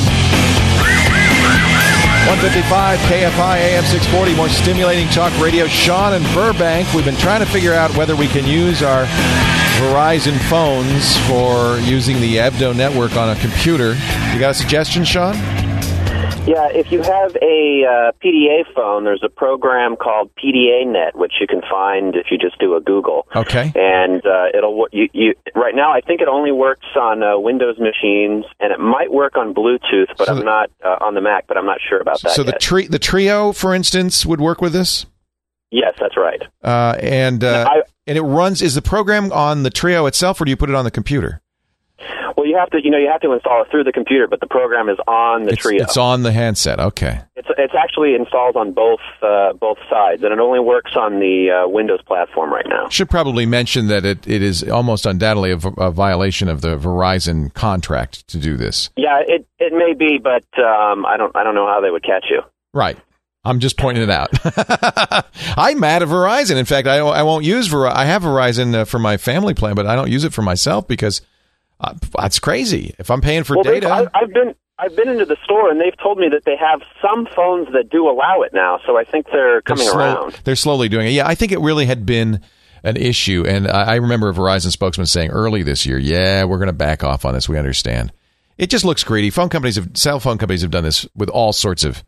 155, KFI, AM 640, more stimulating talk radio. Sean in Burbank, we've been trying to figure out whether we can use our Verizon phones for using the EBDO network on a computer. You got a suggestion, Sean? Yeah, if you have a PDA phone, there's a program called PDA-Net, which you can find if you just do a Google. Okay. And it'll right now, I think it only works on Windows machines, and it might work on Bluetooth, but I'm not on the Mac, but I'm not sure about that. So yet. the Trio, for instance, would work with this? Yes, that's right. And it runs. Is the program on the Trio itself, or do you put it on the computer? Well, you have to install it through the computer, but the program is on the Trio. It's on the handset. Okay. It's actually installed on both sides, and it only works on the Windows platform right now. Should probably mention that it is almost undoubtedly a violation of the Verizon contract to do this. Yeah, it may be, but I don't know how they would catch you. Right. I'm just pointing it out. I'm mad at Verizon. In fact, I won't use Verizon. I have Verizon for my family plan, but I don't use it for myself because that's crazy. If I'm paying for data, I've been into the store and they've told me that they have some phones that do allow it now. So I think they're coming around. They're slowly doing it. Yeah, I think it really had been an issue, and I remember a Verizon spokesman saying early this year, "Yeah, we're going to back off on this. We understand." It just looks greedy. Cell phone companies have done this with all sorts of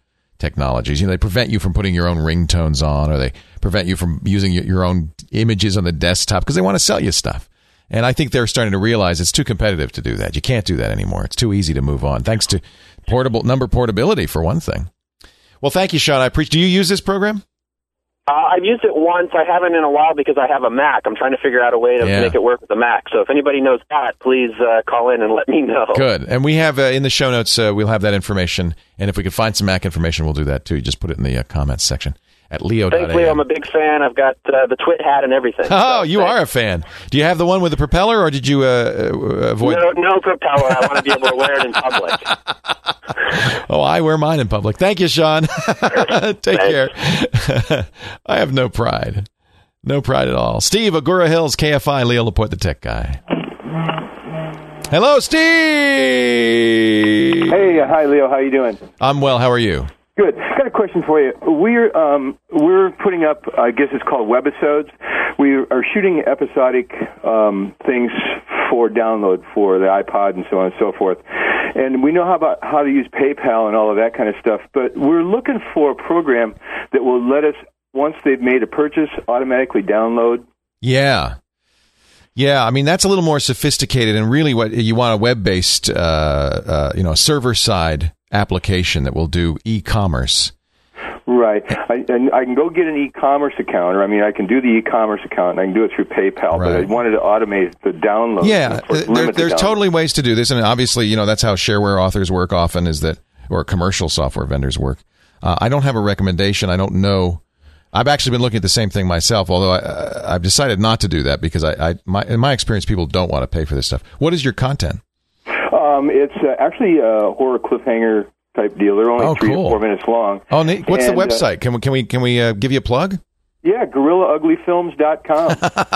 technologies. They prevent you from putting your own ringtones on, or they prevent you from using your own images on the desktop because they want to sell you stuff. And I think they're starting to realize it's too competitive to do that. You can't do that anymore. It's too easy to move on, thanks to number portability, for one thing. Well, thank you, Sean. Do you use this program? I've used it once. I haven't in a while because I have a Mac. I'm trying to figure out a way to make it work with the Mac. So if anybody knows that, please call in and let me know. Good. And we have in the show notes, we'll have that information. And if we can find some Mac information, we'll do that too. Just put it in the comments section at leo.am. Thanks, Leo. I'm a big fan. I've got the Twit hat and everything. Oh, you are a fan. Do you have the one with the propeller, or did you avoid? No propeller. I want to be able to wear it in public. Oh, I wear mine in public. Thank you, Sean. Take care. I have no pride. No pride at all. Steve, Agoura Hills, KFI, Leo Laporte, the tech guy. Hello, Steve! Hey, hi, Leo. How you doing? I'm well. How are you? Good. Got a question for you. We're putting up, I guess it's called webisodes. We are shooting episodic things for download for the iPod and so on and so forth. And we know how to use PayPal and all of that kind of stuff. But we're looking for a program that will let us, once they've made a purchase, automatically download. Yeah. Yeah, I mean, that's a little more sophisticated, and really what you want, a web-based, server-side application that will do e-commerce. Right. I can go get an e-commerce account, or I can do the e-commerce account, and I can do it through PayPal, but I wanted to automate the download. Yeah, there's totally ways to do this, and obviously, that's how shareware authors work often, or commercial software vendors work. I don't have a recommendation. I don't know. I've actually been looking at the same thing myself, although I've decided not to do that because in my experience, people don't want to pay for this stuff. What is your content? It's actually a horror cliffhanger type deal. They're only 3 or 4 minutes long. Oh, neat. What's the website? Can we give you a plug? Yeah, GorillaUglyFilms.com.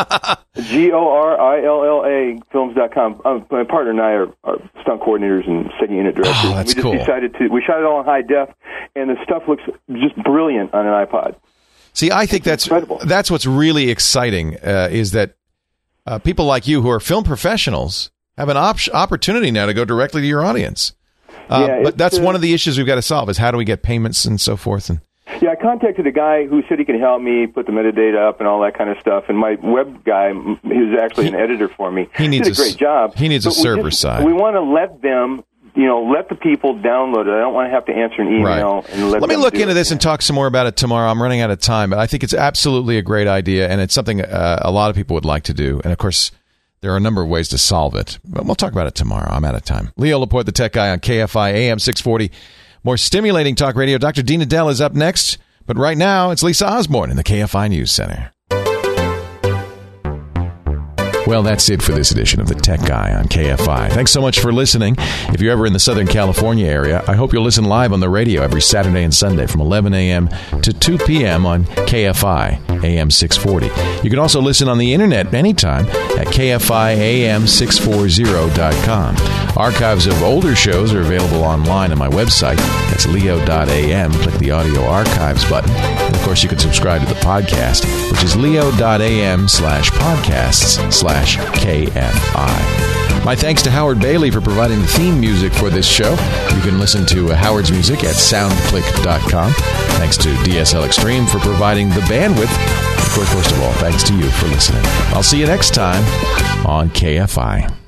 GORILLA Films.com. My partner and I are stunt coordinators and setting unit directors. Oh, that's cool. We shot it all in high def, and the stuff looks just brilliant on an iPod. See, I think that's what's really exciting is that people like you who are film professionals have an opportunity now to go directly to your audience. But that's one of the issues we've got to solve is how do we get payments and so forth. Yeah, I contacted a guy who said he can help me put the metadata up and all that kind of stuff. And my web guy, who's actually an editor for me, he did a great job. He needs a server side. We want to let them, let the people download it. I don't want to have to answer an email. Right. And let me look into this and talk some more about it tomorrow. I'm running out of time, but I think it's absolutely a great idea, and it's something a lot of people would like to do. And, of course, there are a number of ways to solve it. But we'll talk about it tomorrow. I'm out of time. Leo Laporte, the tech guy on KFI AM 640. More stimulating talk radio. Dr. Dean Edell is up next. But right now, it's Lisa Osborne in the KFI News Center. Well, that's it for this edition of The Tech Guy on KFI. Thanks so much for listening. If you're ever in the Southern California area, I hope you'll listen live on the radio every Saturday and Sunday from 11 a.m. to 2 p.m. on KFI AM 640. You can also listen on the internet anytime at KFIAM640.com. Archives of older shows are available online on my website. That's leo.am. Click the audio archives button. And of course, you can subscribe to the podcast, which is leo.am/podcasts/KFI. My thanks to Howard Bailey for providing the theme music for this show. You can listen to Howard's music at soundclick.com. Thanks to DSL Extreme for providing the bandwidth. Of course, most of all, thanks to you for listening. I'll see you next time on KFI.